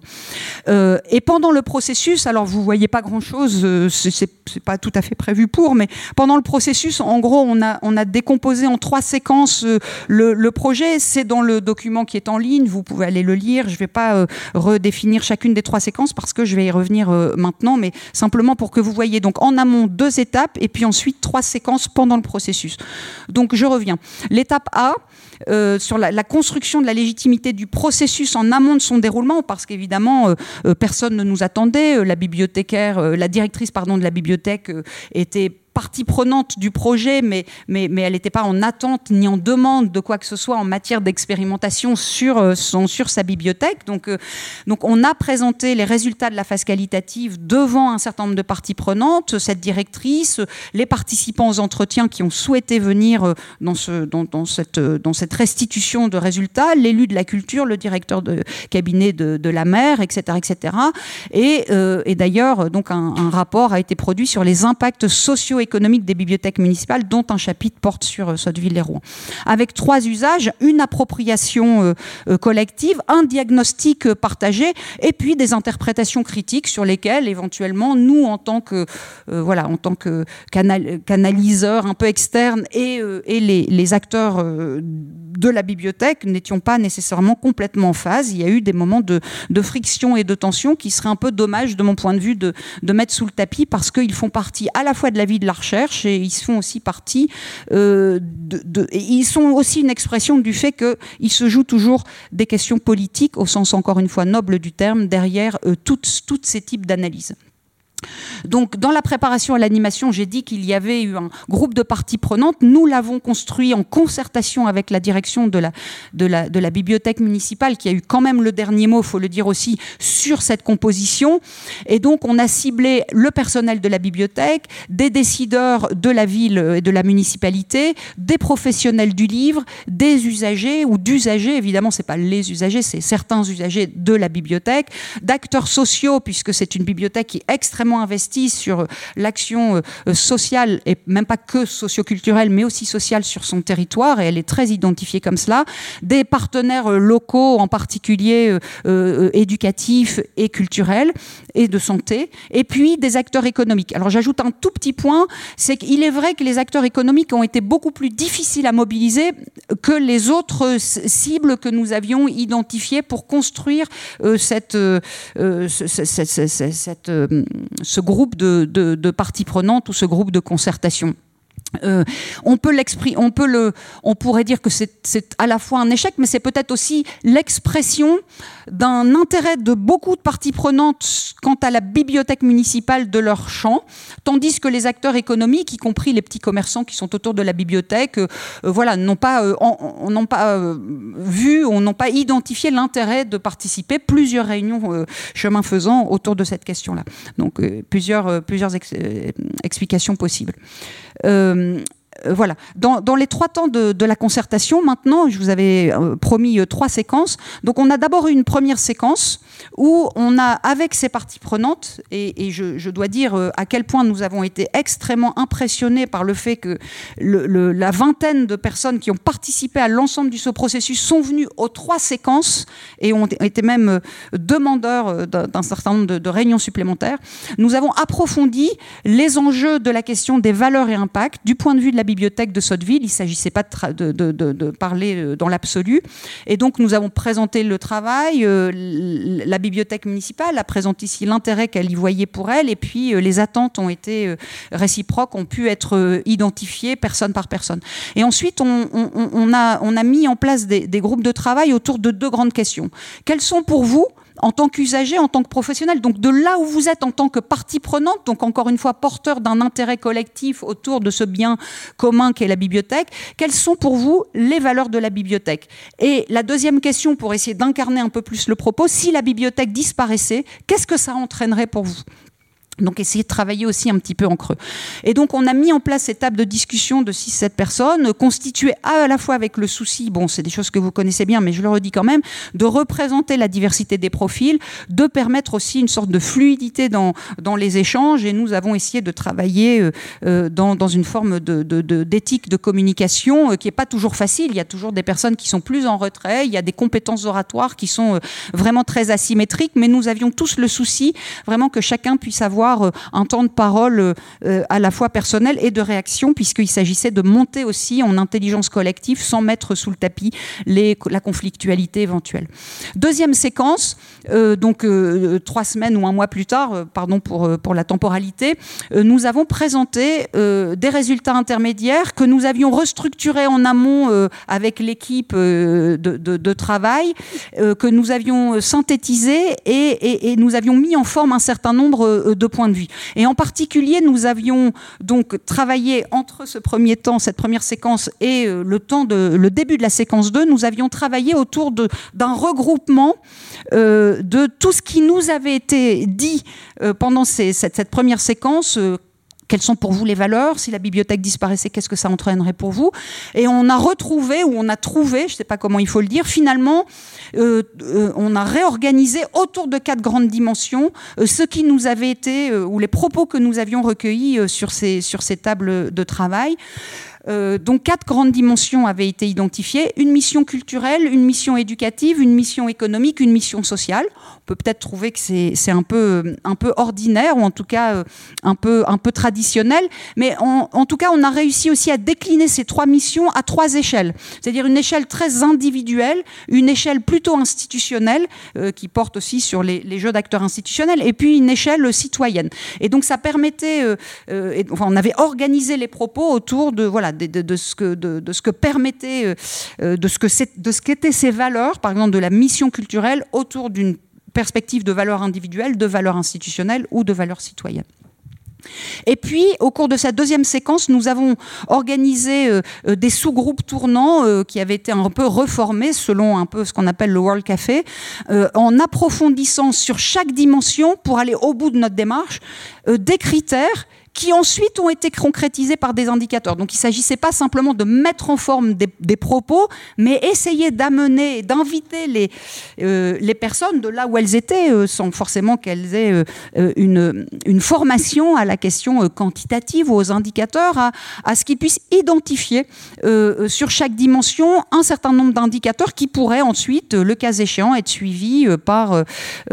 Et pendant le processus, alors vous voyez pas grand-chose, c'est pas tout à fait prévu pour, mais pendant le processus, en gros, on a décomposé en 3 séquences le projet. C'est dans le document qui est en ligne, vous pouvez aller le lire. Je vais pas redéfinir chacune des 3 séquences parce que je vais y revenir maintenant, mais simplement pour que vous voyez. Donc en amont 2 étapes et puis ensuite 3 séquences pendant le processus. Donc je reviens. L'étape A, sur la construction de la légitimité du processus en amont de son déroulement, parce qu'évidemment personne ne nous attendait. La directrice de la bibliothèque était partie prenante du projet, mais elle n'était pas en attente ni en demande de quoi que ce soit en matière d'expérimentation sur sa bibliothèque. Donc on a présenté les résultats de la phase qualitative devant un certain nombre de parties prenantes, cette directrice, les participants aux entretiens qui ont souhaité venir dans cette restitution de résultats, l'élu de la culture, le directeur de cabinet de la maire, etc., etc. Et d'ailleurs, donc un rapport a été produit sur les impacts socio-économiques des bibliothèques municipales, dont un chapitre porte sur Sotteville-lès-Rouen. Avec 3 usages, une appropriation collective, un diagnostic partagé, et puis des interprétations critiques sur lesquelles, éventuellement, nous, en tant que canaliseurs un peu externes et les acteurs de la bibliothèque, n'étions pas nécessairement complètement en phase. Il y a eu des moments de friction et de tension qui seraient un peu dommage, de mon point de vue, de mettre sous le tapis, parce qu'ils font partie à la fois de la vie de la recherche et ils font aussi partie ils sont aussi une expression du fait qu'il se joue toujours des questions politiques, au sens encore une fois noble du terme, derrière tous ces types d'analyses. Donc, dans la préparation à l'animation, j'ai dit qu'il y avait eu un groupe de parties prenantes. Nous l'avons construit en concertation avec la direction de la bibliothèque municipale, qui a eu quand même le dernier mot, il faut le dire aussi, sur cette composition. Et donc, on a ciblé le personnel de la bibliothèque, des décideurs de la ville et de la municipalité, des professionnels du livre, des usagers ou d'usagers, évidemment, c'est pas les usagers, c'est certains usagers de la bibliothèque, d'acteurs sociaux, puisque c'est une bibliothèque qui est extrêmement investie sur l'action sociale, et même pas que socioculturelle, mais aussi sociale sur son territoire, et elle est très identifiée comme cela, des partenaires locaux, en particulier éducatifs et culturels, et de santé, et puis des acteurs économiques. Alors j'ajoute un tout petit point, c'est qu'il est vrai que les acteurs économiques ont été beaucoup plus difficiles à mobiliser que les autres cibles que nous avions identifiées pour construire ce groupe de parties prenantes ou ce groupe de concertation. On pourrait dire que c'est à la fois un échec, mais c'est peut-être aussi l'expression d'un intérêt de beaucoup de parties prenantes quant à la bibliothèque municipale de leur champ, tandis que les acteurs économiques, y compris les petits commerçants qui sont autour de la bibliothèque, n'ont pas vu, ou n'ont pas identifié l'intérêt de participer. Plusieurs réunions chemin faisant autour de cette question-là. Donc plusieurs explications possibles. Voilà. Dans les 3 temps de la concertation, maintenant, je vous avais promis 3 séquences. Donc, on a d'abord eu une première séquence où on a, avec ces parties prenantes, et je dois dire à quel point nous avons été extrêmement impressionnés par le fait que la vingtaine de personnes qui ont participé à l'ensemble de ce processus sont venues aux 3 séquences et ont été même demandeurs d'un certain nombre de réunions supplémentaires. Nous avons approfondi les enjeux de la question des valeurs et impacts du point de vue de la la bibliothèque de Sotteville. Il ne s'agissait pas de parler dans l'absolu. Et donc, nous avons présenté le travail. La bibliothèque municipale a présenté ici l'intérêt qu'elle y voyait pour elle. Et puis, les attentes ont été réciproques, ont pu être identifiées personne par personne. Et ensuite, on a mis en place des groupes de travail autour de 2 grandes questions. Quelles sont pour vous, en tant qu'usager, en tant que professionnel, donc de là où vous êtes en tant que partie prenante, donc encore une fois porteur d'un intérêt collectif autour de ce bien commun qu'est la bibliothèque, quelles sont pour vous les valeurs de la bibliothèque? Et la deuxième question, pour essayer d'incarner un peu plus le propos, si la bibliothèque disparaissait, qu'est-ce que ça entraînerait pour vous? Donc, essayer de travailler aussi un petit peu en creux. Et donc, on a mis en place cette table de discussion de 6-7 personnes, constituée à la fois avec le souci, bon, c'est des choses que vous connaissez bien, mais je le redis quand même, de représenter la diversité des profils, de permettre aussi une sorte de fluidité dans les échanges. Et nous avons essayé de travailler dans une forme d'éthique de communication qui n'est pas toujours facile. Il y a toujours des personnes qui sont plus en retrait, il y a des compétences oratoires qui sont vraiment très asymétriques, mais nous avions tous le souci vraiment que chacun puisse avoir un temps de parole à la fois personnel et de réaction, puisqu'il s'agissait de monter aussi en intelligence collective sans mettre sous le tapis la conflictualité éventuelle. Deuxième séquence, donc 3 semaines ou 1 mois plus tard, pardon pour la temporalité, nous avons présenté des résultats intermédiaires que nous avions restructurés en amont avec l'équipe de travail, que nous avions synthétisés et nous avions mis en forme un certain nombre de points de vue. Et en particulier, nous avions donc travaillé entre ce premier temps, cette première séquence et le début de la séquence 2, nous avions travaillé autour d'un regroupement de tout ce qui nous avait été dit pendant cette première séquence. Quelles sont pour vous les valeurs? Si la bibliothèque disparaissait, qu'est-ce que ça entraînerait pour vous? Et on a retrouvé, ou on a trouvé, je ne sais pas comment il faut le dire, finalement, on a réorganisé autour de 4 grandes dimensions ce qui nous avait été, ou les propos que nous avions recueillis sur ces tables de travail. Donc 4 grandes dimensions avaient été identifiées, une mission culturelle, une mission éducative, une mission économique, une mission sociale. On peut peut-être trouver que c'est un peu ordinaire, ou en tout cas un peu traditionnel, mais en tout cas on a réussi aussi à décliner ces 3 missions à 3 échelles, c'est-à-dire une échelle très individuelle, une échelle plutôt institutionnelle qui porte aussi sur les jeux d'acteurs institutionnels, et puis une échelle citoyenne. Et donc ça permettait, on avait organisé les propos autour de ce que permettait, de ce qu'étaient ces valeurs, par exemple de la mission culturelle, autour d'une perspective de valeurs individuelles, de valeurs institutionnelles ou de valeurs citoyennes. Et puis, au cours de cette deuxième séquence, nous avons organisé des sous-groupes tournants qui avaient été un peu reformés selon un peu ce qu'on appelle le World Café, en approfondissant sur chaque dimension, pour aller au bout de notre démarche, des critères qui ensuite ont été concrétisés par des indicateurs. Donc il ne s'agissait pas simplement de mettre en forme des propos, mais essayer d'amener, d'inviter les personnes de là où elles étaient, sans forcément qu'elles aient une formation à la question quantitative ou aux indicateurs, à ce qu'ils puissent identifier sur chaque dimension un certain nombre d'indicateurs qui pourraient ensuite, le cas échéant, être suivis par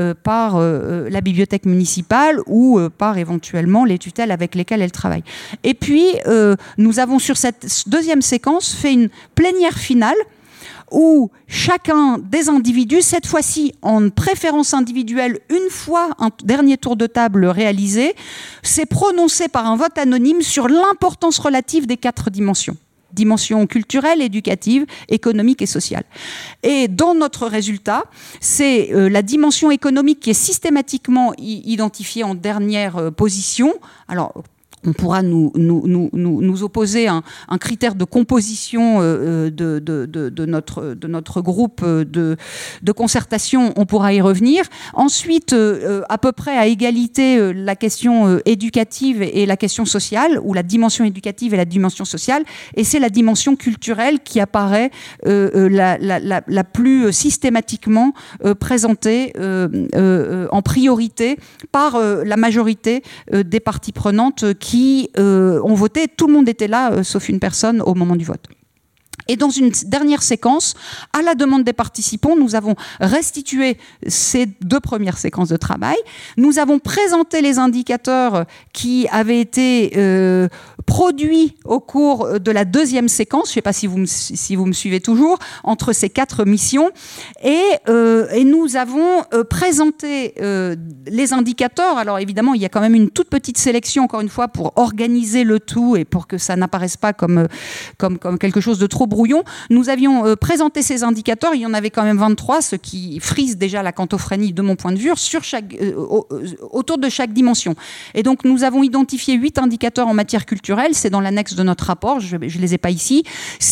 la bibliothèque municipale ou par éventuellement les tutelles avec lesquelles elle travaille. Et puis, nous avons sur cette deuxième séquence fait une plénière finale où chacun des individus, cette fois-ci en préférence individuelle, une fois un dernier tour de table réalisé, s'est prononcé par un vote anonyme sur l'importance relative des 4 dimensions. Dimension culturelle, éducative, économique et sociale. Et dans notre résultat, c'est la dimension économique qui est systématiquement identifiée en dernière position. Alors, on pourra nous opposer un critère de composition de notre groupe de concertation, on pourra y revenir. Ensuite, à peu près à égalité, la question éducative et la question sociale, ou la dimension éducative et la dimension sociale, et c'est la dimension culturelle qui apparaît la plus systématiquement présentée en priorité par la majorité des parties prenantes qui ont voté. Tout le monde était là, sauf une personne, au moment du vote. Et dans une dernière séquence, à la demande des participants, nous avons restitué ces 2 premières séquences de travail. Nous avons présenté les indicateurs qui avaient été produits au cours de la 2e séquence. Je ne sais pas si vous me suivez toujours, entre ces 4 missions. Et nous avons présenté les indicateurs. Alors évidemment, il y a quand même une toute petite sélection, encore une fois, pour organiser le tout et pour que ça n'apparaisse pas comme quelque chose de trop brouillon. Nous avions présenté ces indicateurs, il y en avait quand même 23, ce qui frise déjà la cantophrénie de mon point de vue, autour de chaque dimension. Et donc nous avons identifié 8 indicateurs en matière culturelle, c'est dans l'annexe de notre rapport, je ne les ai pas ici,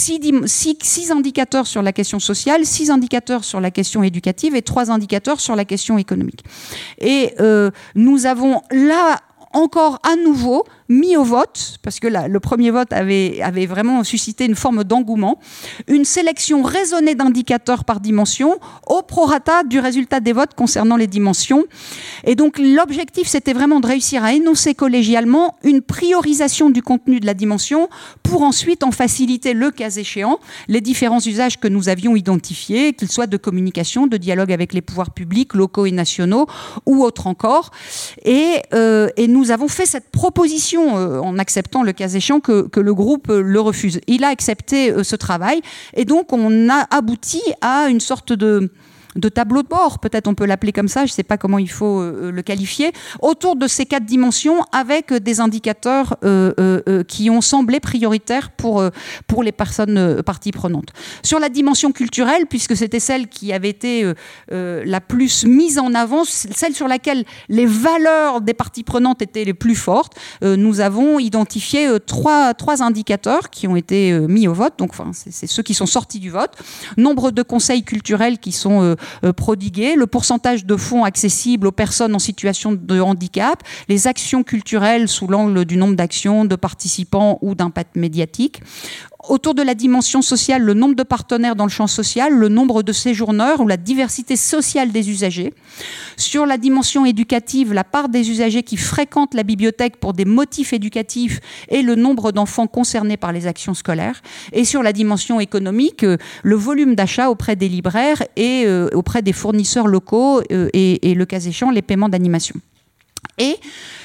6 indicateurs sur la question sociale, 6 indicateurs sur la question éducative et 3 indicateurs sur la question économique. Et nous avons là encore à nouveau mis au vote, parce que là, le premier vote avait vraiment suscité une forme d'engouement, une sélection raisonnée d'indicateurs par dimension au prorata du résultat des votes concernant les dimensions. Et donc l'objectif, c'était vraiment de réussir à énoncer collégialement une priorisation du contenu de la dimension pour ensuite en faciliter, le cas échéant, les différents usages que nous avions identifiés, qu'ils soient de communication, de dialogue avec les pouvoirs publics, locaux et nationaux, ou autres encore. Et nous avons fait cette proposition en acceptant le cas échéant que le groupe le refuse. Il a accepté ce travail et donc on a abouti à une sorte de tableau de bord, peut-être on peut l'appeler comme ça, je ne sais pas comment il faut le qualifier, autour de ces 4 dimensions avec des indicateurs qui ont semblé prioritaires pour les personnes parties prenantes. Sur la dimension culturelle, puisque c'était celle qui avait été la plus mise en avant, celle sur laquelle les valeurs des parties prenantes étaient les plus fortes, nous avons identifié 3 indicateurs qui ont été mis au vote, donc enfin, c'est ceux qui sont sortis du vote, nombre de conseils culturels qui sont prodigués, le pourcentage de fonds accessibles aux personnes en situation de handicap, les actions culturelles sous l'angle du nombre d'actions, de participants ou d'impact médiatique. Autour de la dimension sociale, le nombre de partenaires dans le champ social, le nombre de séjourneurs ou la diversité sociale des usagers. Sur la dimension éducative, la part des usagers qui fréquentent la bibliothèque pour des motifs éducatifs et le nombre d'enfants concernés par les actions scolaires. Et sur la dimension économique, le volume d'achat auprès des libraires et auprès des fournisseurs locaux et le cas échéant, les paiements d'animation. Et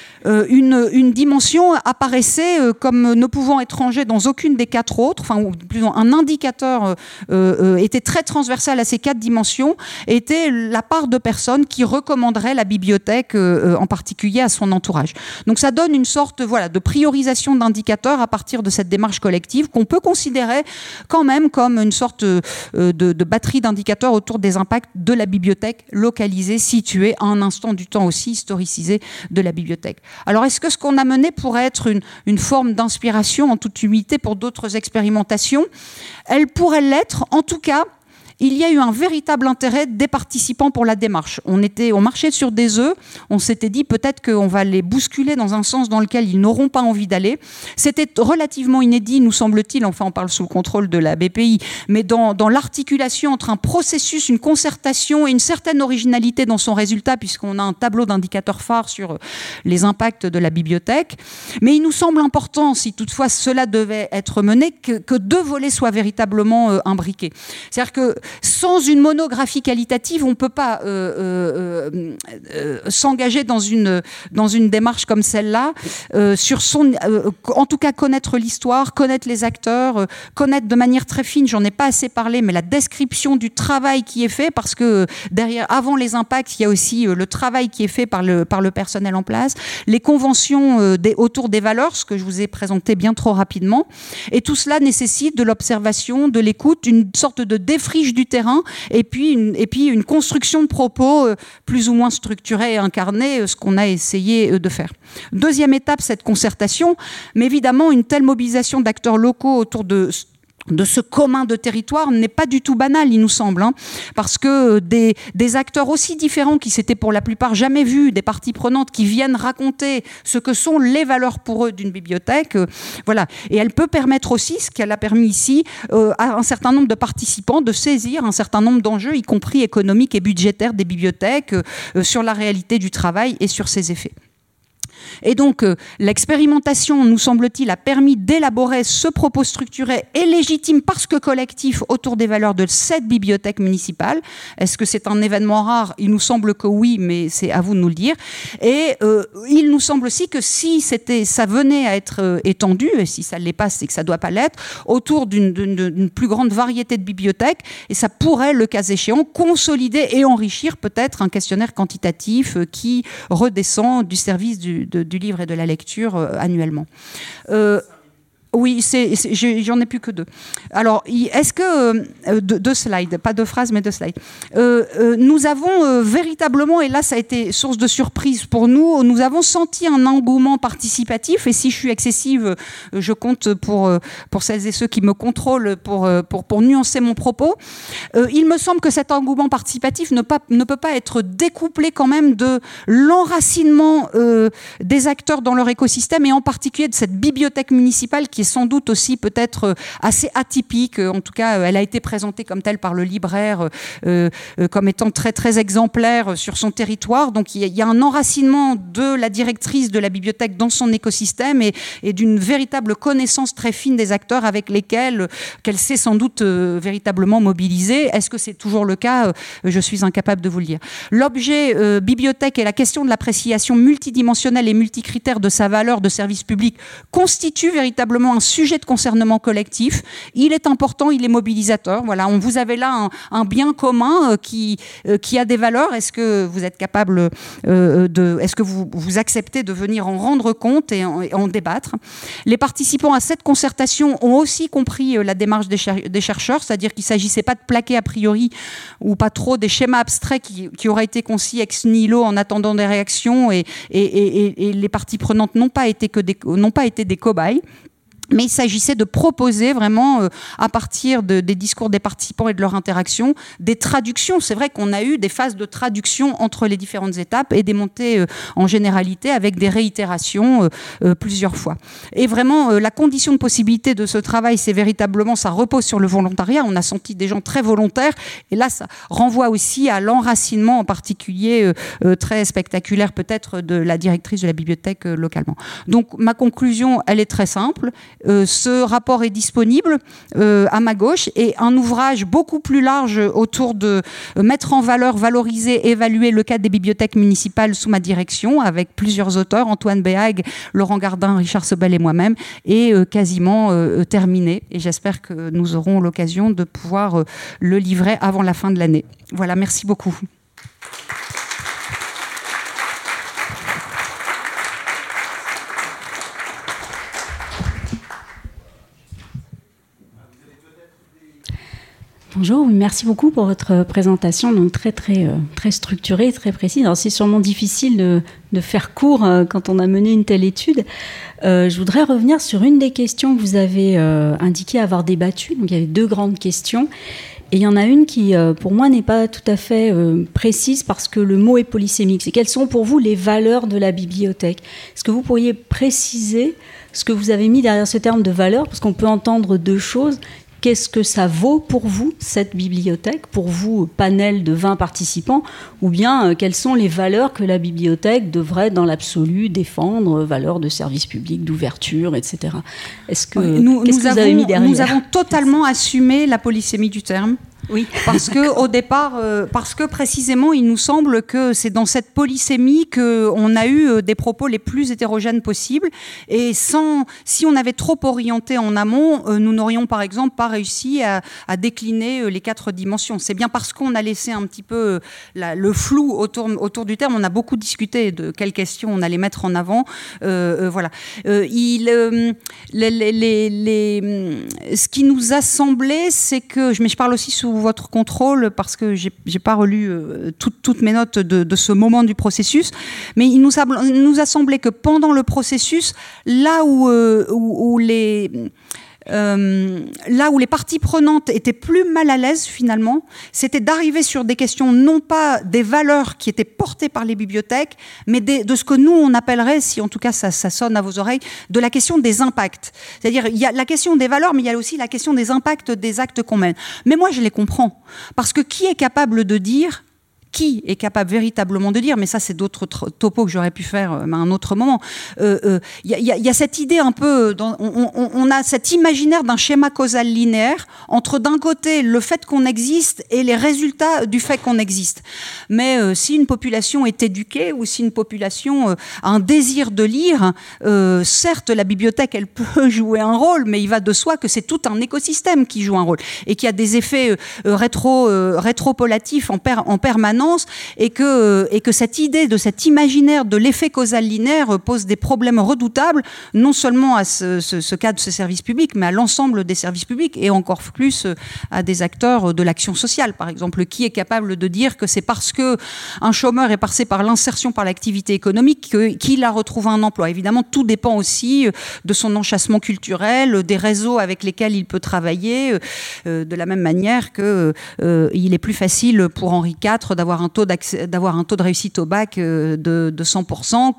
une dimension apparaissait comme ne pouvant être rangée dans aucune des 4 autres, enfin, ou plutôt un indicateur était très transversal à ces 4 dimensions, était la part de personnes qui recommanderaient la bibliothèque, en particulier à son entourage. Donc ça donne une sorte de priorisation d'indicateurs à partir de cette démarche collective qu'on peut considérer quand même comme une sorte de batterie d'indicateurs autour des impacts de la bibliothèque localisée, située à un instant du temps aussi historicisé de la bibliothèque. Alors, est-ce que ce qu'on a mené pourrait être une forme d'inspiration, en toute humilité, pour d'autres expérimentations ? Elle pourrait l'être. En tout cas, il y a eu un véritable intérêt des participants pour la démarche. On marchait sur des œufs, on s'était dit peut-être qu'on va les bousculer dans un sens dans lequel ils n'auront pas envie d'aller. C'était relativement inédit, nous semble-t-il, enfin on parle sous le contrôle de la BPI, mais dans l'articulation entre un processus, une concertation et une certaine originalité dans son résultat, puisqu'on a un tableau d'indicateurs phares sur les impacts de la bibliothèque. Mais il nous semble important, si toutefois cela devait être mené, que 2 volets soient véritablement imbriqués. C'est-à-dire que sans une monographie qualitative, on ne peut pas s'engager dans une démarche comme celle-là, en tout cas connaître l'histoire, connaître les acteurs, connaître de manière très fine, j'en ai pas assez parlé, mais la description du travail qui est fait, parce que derrière, avant les impacts, il y a aussi le travail qui est fait par le personnel en place, les conventions autour des valeurs, ce que je vous ai présenté bien trop rapidement, et tout cela nécessite de l'observation, de l'écoute, une sorte de défriche du terrain et puis une construction de propos plus ou moins structurée et incarnée, ce qu'on a essayé de faire. Deuxième étape, cette concertation, mais évidemment une telle mobilisation d'acteurs locaux autour de ce commun de territoire n'est pas du tout banal, il nous semble, parce que des acteurs aussi différents qui s'étaient pour la plupart jamais vus, des parties prenantes qui viennent raconter ce que sont les valeurs pour eux d'une bibliothèque, voilà. Et elle peut permettre aussi, ce qu'elle a permis ici, à un certain nombre de participants de saisir un certain nombre d'enjeux, y compris économiques et budgétaires des bibliothèques, sur la réalité du travail et sur ses effets. Et donc, l'expérimentation, nous semble-t-il, a permis d'élaborer ce propos structuré et légitime parce que collectif autour des valeurs de cette bibliothèque municipale. Est-ce que c'est un événement rare? Il nous semble que oui, mais c'est à vous de nous le dire. Et il nous semble aussi que si ça venait à être étendu, et si ça ne l'est pas, c'est que ça ne doit pas l'être, autour d'une plus grande variété de bibliothèques, et ça pourrait, le cas échéant, consolider et enrichir peut-être un questionnaire quantitatif qui redescend du service du livre et de la lecture annuellement. Oui, j'en ai plus que 2. Alors, est-ce que... 2 slides, pas 2 phrases, mais 2 slides. Nous avons véritablement, et là ça a été source de surprise pour nous, nous avons senti un engouement participatif, et si je suis excessive, je compte pour celles et ceux qui me contrôlent pour nuancer mon propos. Il me semble que cet engouement participatif ne peut pas être découplé quand même de l'enracinement des acteurs dans leur écosystème, et en particulier de cette bibliothèque municipale qui est sans doute aussi peut-être assez atypique. En tout cas, elle a été présentée comme telle par le libraire, comme étant très, très exemplaire sur son territoire. Donc, il y a un enracinement de la directrice de la bibliothèque dans son écosystème et d'une véritable connaissance très fine des acteurs avec lesquels qu'elle s'est sans doute véritablement mobilisée. Est-ce que c'est toujours le cas? Je suis incapable de vous le dire. L'objet bibliothèque et la question de l'appréciation multidimensionnelle et multicritère de sa valeur de service public constitue véritablement un sujet de concernement collectif. Il est important, il est mobilisateur. Voilà, vous avez là un bien commun qui a des valeurs. Est-ce que vous êtes capable est-ce que vous acceptez de venir en rendre compte et en débattre? Les participants à cette concertation ont aussi compris la démarche des chercheurs, c'est-à-dire qu'il ne s'agissait pas de plaquer a priori ou pas trop des schémas abstraits qui auraient été concis ex nihilo en attendant des réactions et les parties prenantes n'ont pas été des cobayes. Mais il s'agissait de proposer vraiment, à partir des discours des participants et de leur interaction, des traductions. C'est vrai qu'on a eu des phases de traduction entre les différentes étapes et des montées en généralité avec des réitérations plusieurs fois. Et vraiment, la condition de possibilité de ce travail, c'est véritablement, ça repose sur le volontariat. On a senti des gens très volontaires. Et là, ça renvoie aussi à l'enracinement, en particulier très spectaculaire peut-être, de la directrice de la bibliothèque localement. Donc, ma conclusion, elle est très simple. Ce rapport est disponible à ma gauche et un ouvrage beaucoup plus large autour de mettre en valeur, valoriser, évaluer le cadre des bibliothèques municipales sous ma direction avec plusieurs auteurs, Antoine Béhague, Laurent Gardin, Richard Sobel et moi-même, est quasiment terminé et j'espère que nous aurons l'occasion de pouvoir le livrer avant la fin de l'année. Voilà, merci beaucoup. Bonjour, merci beaucoup pour votre présentation, donc très structurée, très précise. Alors c'est sûrement difficile de faire court quand on a mené une telle étude. Je voudrais revenir sur une des questions que vous avez indiqué avoir débattues. Donc il y avait 2 grandes questions. Et il y en a une qui, pour moi, n'est pas tout à fait précise parce que le mot est polysémique. C'est quelles sont pour vous les valeurs de la bibliothèque? Est-ce que vous pourriez préciser ce que vous avez mis derrière ce terme de valeur? Parce qu'on peut entendre 2 choses. Qu'est-ce que ça vaut pour vous, cette bibliothèque, pour vous, panel de 20 participants, ou bien quelles sont les valeurs que la bibliothèque devrait, dans l'absolu, défendre, valeurs de service public, d'ouverture, etc. Est-ce que, qu'est-ce que vous avez mis derrière? Nous avons totalement assumé la polysémie du terme. Oui, parce que au départ, parce que précisément, il nous semble que c'est dans cette polysémie qu'on a eu des propos les plus hétérogènes possibles. Et si on avait trop orienté en amont, nous n'aurions par exemple pas réussi à décliner les 4 dimensions. C'est bien parce qu'on a laissé un petit peu le flou autour du terme. On a beaucoup discuté de quelles questions on allait mettre en avant. Voilà. Ce qui nous a semblé, c'est que, mais je parle aussi sous votre contrôle parce que j'ai pas relu toutes mes notes de ce moment du processus, mais il nous a semblé que pendant le processus, là où les parties prenantes étaient plus mal à l'aise finalement, c'était d'arriver sur des questions non pas des valeurs qui étaient portées par les bibliothèques, mais de ce que nous on appellerait, si en tout cas ça sonne à vos oreilles, de la question des impacts. C'est-à-dire il y a la question des valeurs, mais il y a aussi la question des impacts des actes qu'on mène. Mais moi je les comprends, parce que qui est capable de dire qui est capable véritablement de dire, mais ça c'est d'autres topos que j'aurais pu faire à un autre moment, y a cette idée un peu, on a cet imaginaire d'un schéma causal linéaire entre d'un côté le fait qu'on existe et les résultats du fait qu'on existe. Mais si une population est éduquée ou si une population a un désir de lire, certes la bibliothèque elle peut jouer un rôle, mais il va de soi que c'est tout un écosystème qui joue un rôle et qu'il y a des effets rétropolatifs en permanence et que cette idée de cet imaginaire de l'effet causal linéaire pose des problèmes redoutables, non seulement à ce cas de ce service public, mais à l'ensemble des services publics et encore plus à des acteurs de l'action sociale, par exemple, qui est capable de dire que c'est parce que un chômeur est passé par l'insertion par l'activité économique qu'il a retrouvé un emploi. Évidemment, tout dépend aussi de son enchâssement culturel, des réseaux avec lesquels il peut travailler, de la même manière que il est plus facile pour Henri IV d'avoir un taux de réussite au bac de 100%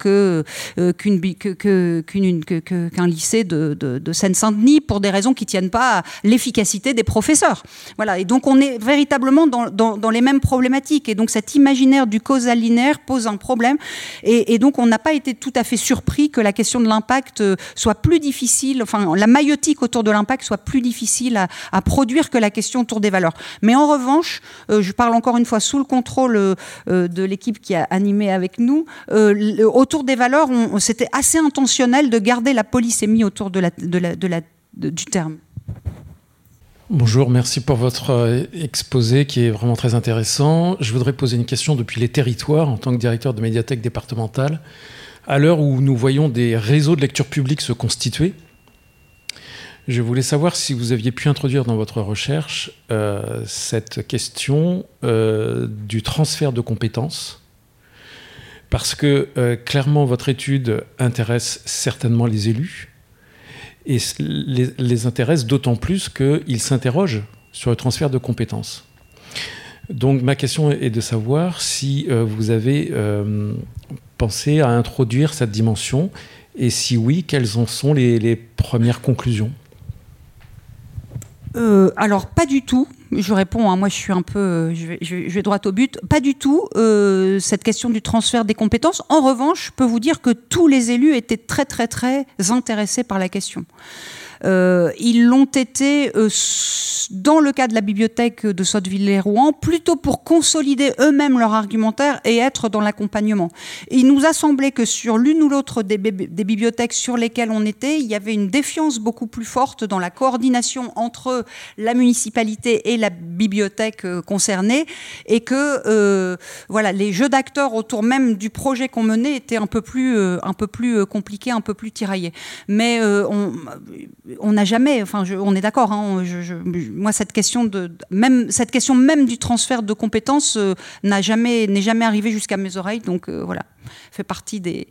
qu'un lycée de Seine-Saint-Denis, pour des raisons qui ne tiennent pas à l'efficacité des professeurs. Voilà. Et donc on est véritablement dans les mêmes problématiques. Et donc cet imaginaire du causal linéaire pose un problème. Et donc on n'a pas été tout à fait surpris que la question de l'impact soit plus difficile, enfin la maïotique autour de l'impact soit plus difficile à produire que la question autour des valeurs. Mais en revanche, je parle encore une fois sous le contrôle de l'équipe qui a animé avec nous, autour des valeurs, c'était assez intentionnel de garder la polysémie autour du terme. Bonjour, merci pour votre exposé qui est vraiment très intéressant. Je voudrais poser une question depuis les territoires en tant que directeur de médiathèque départementale. À l'heure où nous voyons des réseaux de lecture publique se constituer, je voulais savoir si vous aviez pu introduire dans votre recherche cette question du transfert de compétences, parce que clairement votre étude intéresse certainement les élus et les intéresse d'autant plus qu'ils s'interrogent sur le transfert de compétences. Donc ma question est de savoir si vous avez pensé à introduire cette dimension et si oui, quelles en sont les premières conclusions ? Alors pas du tout. Je réponds, hein, moi je suis un peu, je vais droit au but. Pas du tout cette question du transfert des compétences. En revanche, je peux vous dire que tous les élus étaient très très très intéressés par la question. Ils l'ont été dans le cas de la bibliothèque de Sotteville-lès-Rouen, plutôt pour consolider eux-mêmes leur argumentaire et être dans l'accompagnement. Il nous a semblé que sur l'une ou l'autre des bibliothèques sur lesquelles on était, il y avait une défiance beaucoup plus forte dans la coordination entre la municipalité et la bibliothèque concernée, et que voilà, les jeux d'acteurs autour même du projet qu'on menait étaient un peu plus compliqués, un peu plus tiraillés. Mais on n'a jamais, enfin, on est d'accord, hein, moi cette question même du transfert de compétences n'est jamais arrivée jusqu'à mes oreilles, donc voilà, fait partie de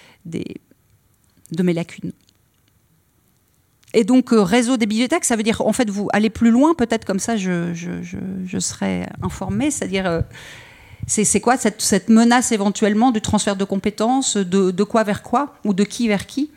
mes lacunes. Et donc réseau des bibliothèques, ça veut dire en fait vous allez plus loin, peut-être comme ça je serai informée, c'est-à-dire c'est quoi cette menace éventuellement du transfert de compétences, de quoi vers quoi ou de qui vers qui?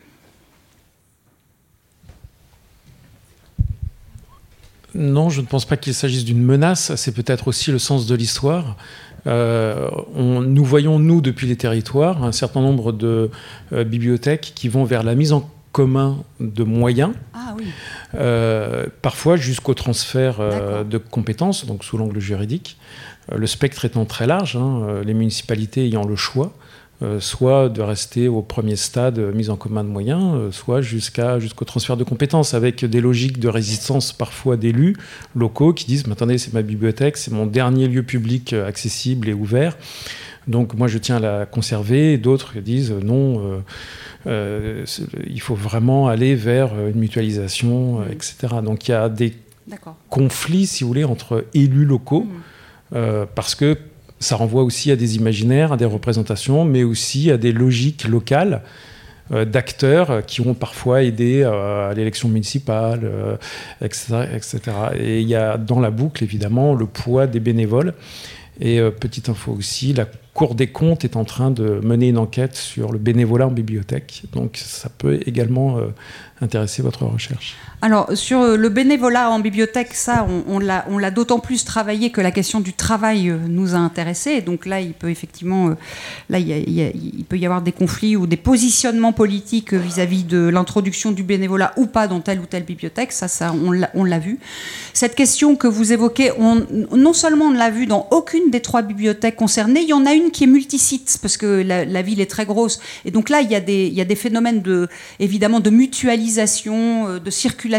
Non, je ne pense pas qu'il s'agisse d'une menace, c'est peut-être aussi le sens de l'histoire. Nous voyons, nous, depuis les territoires, un certain nombre de bibliothèques qui vont vers la mise en commun de moyens, parfois jusqu'au transfert de compétences, donc sous l'angle juridique, le spectre étant très large, hein, les municipalités ayant le choix, soit de rester au premier stade mise en commun de moyens, soit jusqu'au transfert de compétences, avec des logiques de résistance parfois d'élus locaux qui disent « Mais attendez, c'est ma bibliothèque, c'est mon dernier lieu public accessible et ouvert, donc moi je tiens à la conserver », et d'autres disent « Non, il faut vraiment aller vers une mutualisation, etc. » Donc il y a des conflits, si vous voulez, entre élus locaux, parce que ça renvoie aussi à des imaginaires, à des représentations, mais aussi à des logiques locales d'acteurs qui ont parfois aidé à l'élection municipale, etc., etc. Et il y a dans la boucle, évidemment, le poids des bénévoles. Et petite info aussi, la Cour des comptes est en train de mener une enquête sur le bénévolat en bibliothèque. Donc ça peut également intéresser votre recherche. Alors, sur le bénévolat en bibliothèque, ça, on l'a d'autant plus travaillé que la question du travail nous a intéressés. Et donc là, il peut effectivement, il peut y avoir des conflits ou des positionnements politiques vis-à-vis de l'introduction du bénévolat ou pas dans telle ou telle bibliothèque. Ça on l'a vu. Cette question que vous évoquez, non seulement on l'a vu dans aucune des 3 bibliothèques concernées, il y en a une qui est multisite, parce que la ville est très grosse. Et donc là, il y a des phénomènes évidemment de mutualisation, de circulation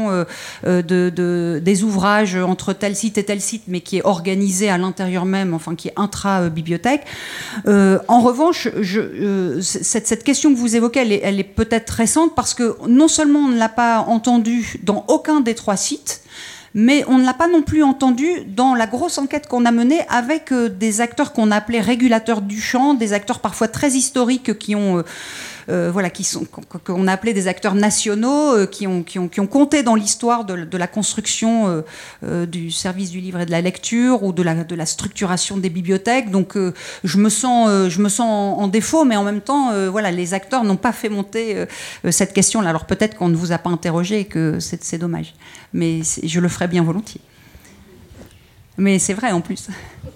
des ouvrages entre tel site et tel site, mais qui est organisé à l'intérieur même, enfin qui est intra-bibliothèque. En revanche, cette question que vous évoquez, elle est peut-être récente, parce que non seulement on ne l'a pas entendue dans aucun des 3 sites, mais on ne l'a pas non plus entendu dans la grosse enquête qu'on a menée avec des acteurs qu'on appelait régulateurs du champ, des acteurs parfois très historiques qui ont... qu'on a appelé des acteurs nationaux, qui ont compté dans l'histoire de la construction du service du livre et de la lecture, ou de la structuration des bibliothèques. Donc je me sens en défaut, mais en même temps, les acteurs n'ont pas fait monter cette question-là. Alors peut-être qu'on ne vous a pas interrogé et que c'est dommage. Mais je le ferai bien volontiers. Mais c'est vrai en plus.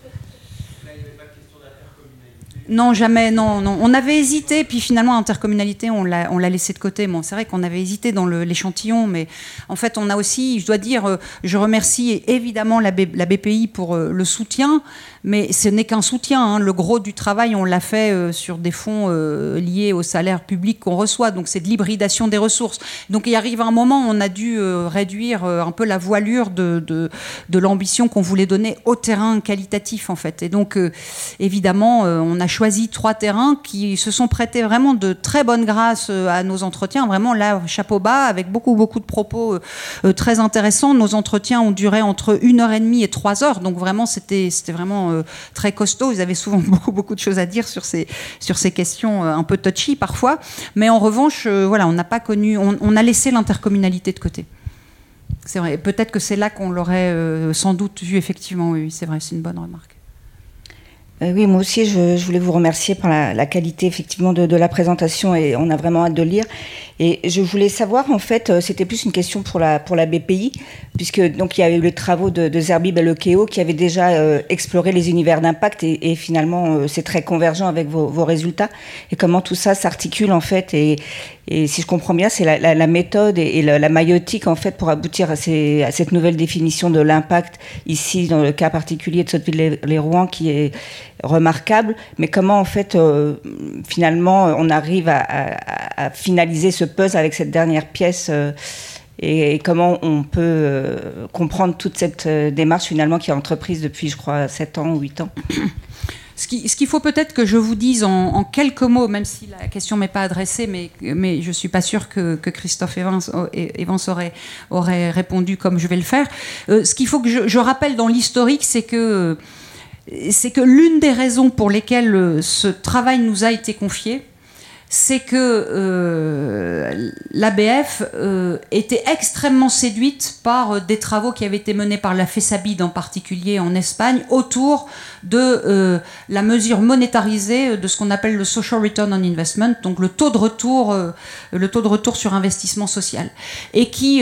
Non, jamais, non. On avait hésité, puis finalement, l'intercommunalité, on l'a laissé de côté. Bon, c'est vrai qu'on avait hésité dans l'échantillon, mais en fait, on a aussi, je dois dire, je remercie évidemment la BPI pour le soutien, mais ce n'est qu'un soutien. Hein. Le gros du travail, on l'a fait sur des fonds liés au salaire public qu'on reçoit, donc c'est de l'hybridation des ressources. Donc il arrive un moment où on a dû réduire un peu la voilure de l'ambition qu'on voulait donner au terrain qualitatif, en fait. Et donc, évidemment, on a choisi 3 terrains qui se sont prêtés vraiment de très bonne grâce à nos entretiens. Vraiment, là, chapeau bas, avec beaucoup de propos très intéressants. Nos entretiens ont duré entre 1h30 et 3 heures. Donc vraiment, c'était vraiment très costaud. Ils avaient souvent beaucoup de choses à dire sur ces questions un peu touchy parfois. Mais en revanche, on n'a pas connu... On a laissé l'intercommunalité de côté. C'est vrai. Peut-être que c'est là qu'on l'aurait sans doute vu, effectivement. Oui, c'est vrai, c'est une bonne remarque. Oui, moi aussi, je voulais vous remercier pour la qualité, effectivement, de la présentation, et on a vraiment hâte de lire. Et je voulais savoir, en fait, c'était plus une question pour la BPI, puisque donc il y a eu les travaux de Zerbib et Lekeo qui avaient déjà exploré les univers d'impact, et finalement, c'est très convergent avec vos résultats. Et comment tout ça s'articule, en fait, et si je comprends bien, c'est la méthode et la maïotique, en fait, pour aboutir à cette nouvelle définition de l'impact, ici, dans le cas particulier de Sotteville-les-Rouen, qui est remarquable. Mais comment, en fait, finalement, on arrive à finaliser ce puzzle avec cette dernière pièce, et comment on peut comprendre toute cette démarche, finalement, qui est entreprise depuis, je crois, 7 ans ou 8 ans. Ce qu'il faut peut-être que je vous dise en quelques mots, même si la question ne m'est pas adressée, mais je ne suis pas sûre que Christophe Evans aurait répondu comme je vais le faire. Ce qu'il faut que je rappelle dans l'historique, c'est que l'une des raisons pour lesquelles ce travail nous a été confié, c'est que l'ABF était extrêmement séduite par des travaux qui avaient été menés par la FESABID en particulier en Espagne autour de la mesure monétarisée de ce qu'on appelle le Social Return on Investment, donc le taux de retour sur investissement social, et qui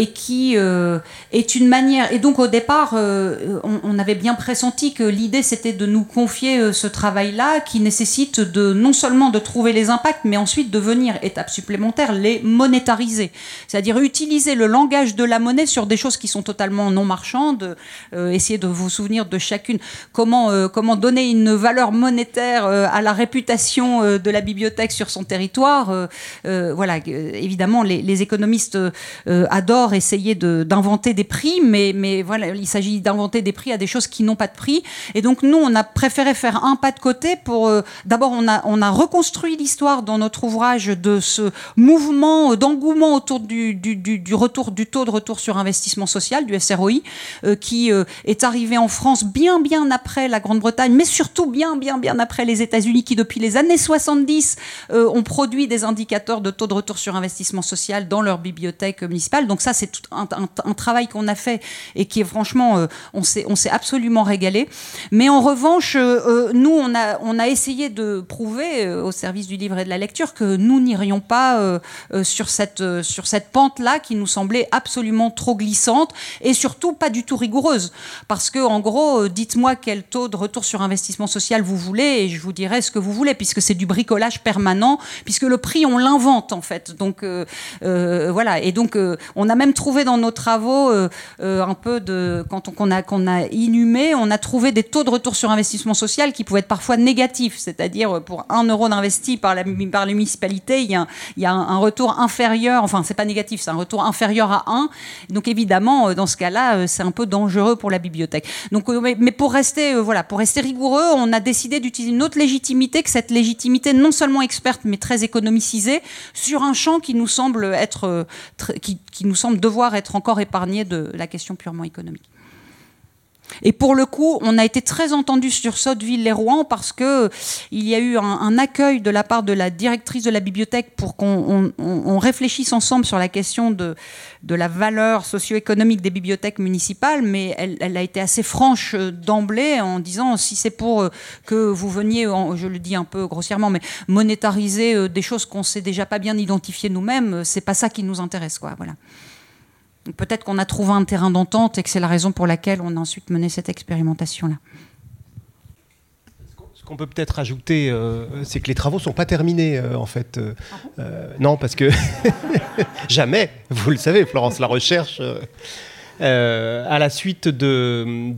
est une manière. Et donc au départ, on avait bien pressenti que l'idée c'était de nous confier ce travail-là qui nécessite non seulement de trouver les impacts, mais ensuite de venir, étape supplémentaire, les monétariser. C'est-à-dire utiliser le langage de la monnaie sur des choses qui sont totalement non marchandes, essayer de vous souvenir de chacune, comment donner une valeur monétaire à la réputation de la bibliothèque sur son territoire. Évidemment, les économistes adorent essayer d'inventer des prix, mais voilà, il s'agit d'inventer des prix à des choses qui n'ont pas de prix. Et donc, nous, on a préféré faire un pas de côté pour... D'abord, on a reconstruit l'histoire voir dans notre ouvrage de ce mouvement d'engouement autour du taux de retour sur investissement social, du SROI, qui est arrivé en France bien après la Grande-Bretagne, mais surtout bien après les États-Unis, qui depuis les années 70 ont produit des indicateurs de taux de retour sur investissement social dans leur bibliothèque municipale. Donc ça, c'est tout un travail qu'on a fait et qui est franchement, on s'est absolument régalé. Mais en revanche, nous, on a essayé de prouver au service du livre et de la lecture que nous n'irions pas sur cette pente-là qui nous semblait absolument trop glissante et surtout pas du tout rigoureuse. Parce que, en gros, dites-moi quel taux de retour sur investissement social vous voulez et je vous dirai ce que vous voulez, puisque c'est du bricolage permanent, puisque le prix, on l'invente, en fait. Donc, voilà. Et donc, on a même trouvé dans nos travaux un peu de... Quand on a inhumé, on a trouvé des taux de retour sur investissement social qui pouvaient être parfois négatifs. C'est-à-dire, pour 1 euro d'investi par les municipalités, il y a un retour inférieur, enfin, c'est pas négatif, c'est un retour inférieur à 1. Donc, évidemment, dans ce cas-là, c'est un peu dangereux pour la bibliothèque. Donc, mais pour rester rigoureux, on a décidé d'utiliser une autre légitimité, que cette légitimité non seulement experte, mais très économicisée, sur un champ qui nous semble qui nous semble devoir être encore épargné de la question purement économique. Et pour le coup, on a été très entendu sur Sotteville-lès-Rouen parce qu'il y a eu un accueil de la part de la directrice de la bibliothèque pour qu'on réfléchisse ensemble sur la question de la valeur socio-économique des bibliothèques municipales, mais elle a été assez franche d'emblée en disant si c'est pour que vous veniez, je le dis un peu grossièrement, mais monétariser des choses qu'on ne sait déjà pas bien identifier nous-mêmes, c'est pas ça qui nous intéresse, quoi. Voilà. Peut-être qu'on a trouvé un terrain d'entente et que c'est la raison pour laquelle on a ensuite mené cette expérimentation-là. Ce qu'on peut peut-être ajouter, c'est que les travaux ne sont pas terminés, en fait. Non, parce que jamais, vous le savez, Florence, la recherche... à la suite de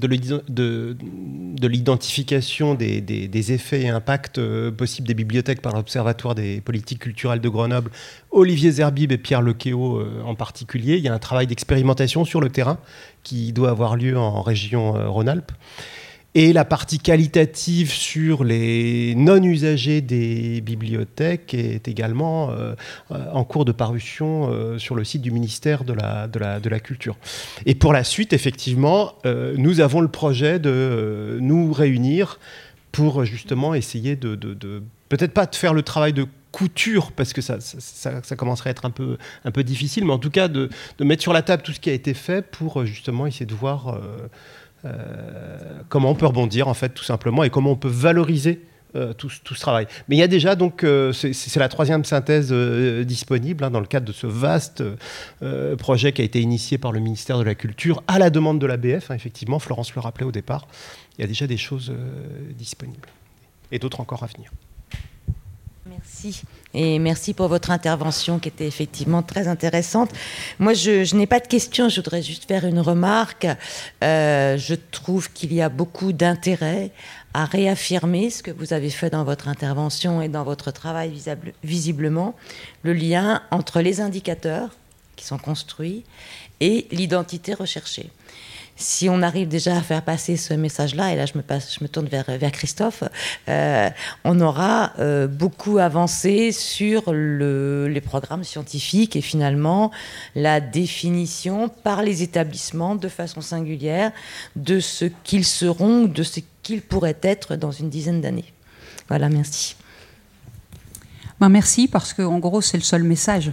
l'identification des effets et impacts possibles des bibliothèques par l'Observatoire des politiques culturelles de Grenoble, Olivier Zerbib et Pierre Lequéot en particulier, il y a un travail d'expérimentation sur le terrain qui doit avoir lieu en région Rhône-Alpes. Et la partie qualitative sur les non-usagers des bibliothèques est également en cours de parution sur le site du ministère de la Culture. Et pour la suite, effectivement, nous avons le projet de nous réunir pour justement essayer de peut-être pas de faire le travail de couture, parce que ça commencerait à être un peu difficile, mais en tout cas de mettre sur la table tout ce qui a été fait pour justement essayer de voir... comment on peut rebondir en fait tout simplement et comment on peut valoriser tout ce travail. Mais il y a déjà donc c'est la 3e synthèse disponible dans le cadre de ce vaste projet qui a été initié par le ministère de la Culture à la demande de l'ABF, effectivement, Florence le rappelait au départ, il y a déjà des choses disponibles et d'autres encore à venir. Merci. Et merci pour votre intervention qui était effectivement très intéressante. Moi, je n'ai pas de questions, je voudrais juste faire une remarque. Je trouve qu'il y a beaucoup d'intérêt à réaffirmer ce que vous avez fait dans votre intervention et dans votre travail visiblement, le lien entre les indicateurs qui sont construits et l'identité recherchée. Si on arrive déjà à faire passer ce message-là, et là je me tourne vers Christophe, on aura beaucoup avancé sur les programmes scientifiques et finalement la définition par les établissements de façon singulière de ce qu'ils seront, de ce qu'ils pourraient être dans une dizaine d'années. Voilà, merci. Merci, parce qu'en gros c'est le seul message.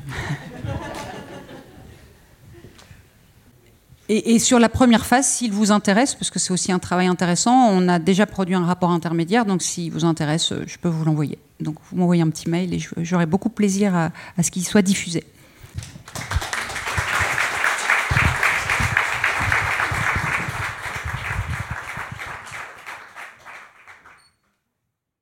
Et sur la première phase, s'il vous intéresse, parce que c'est aussi un travail intéressant, on a déjà produit un rapport intermédiaire, donc s'il vous intéresse, je peux vous l'envoyer. Donc vous m'envoyez un petit mail et j'aurai beaucoup de plaisir à ce qu'il soit diffusé.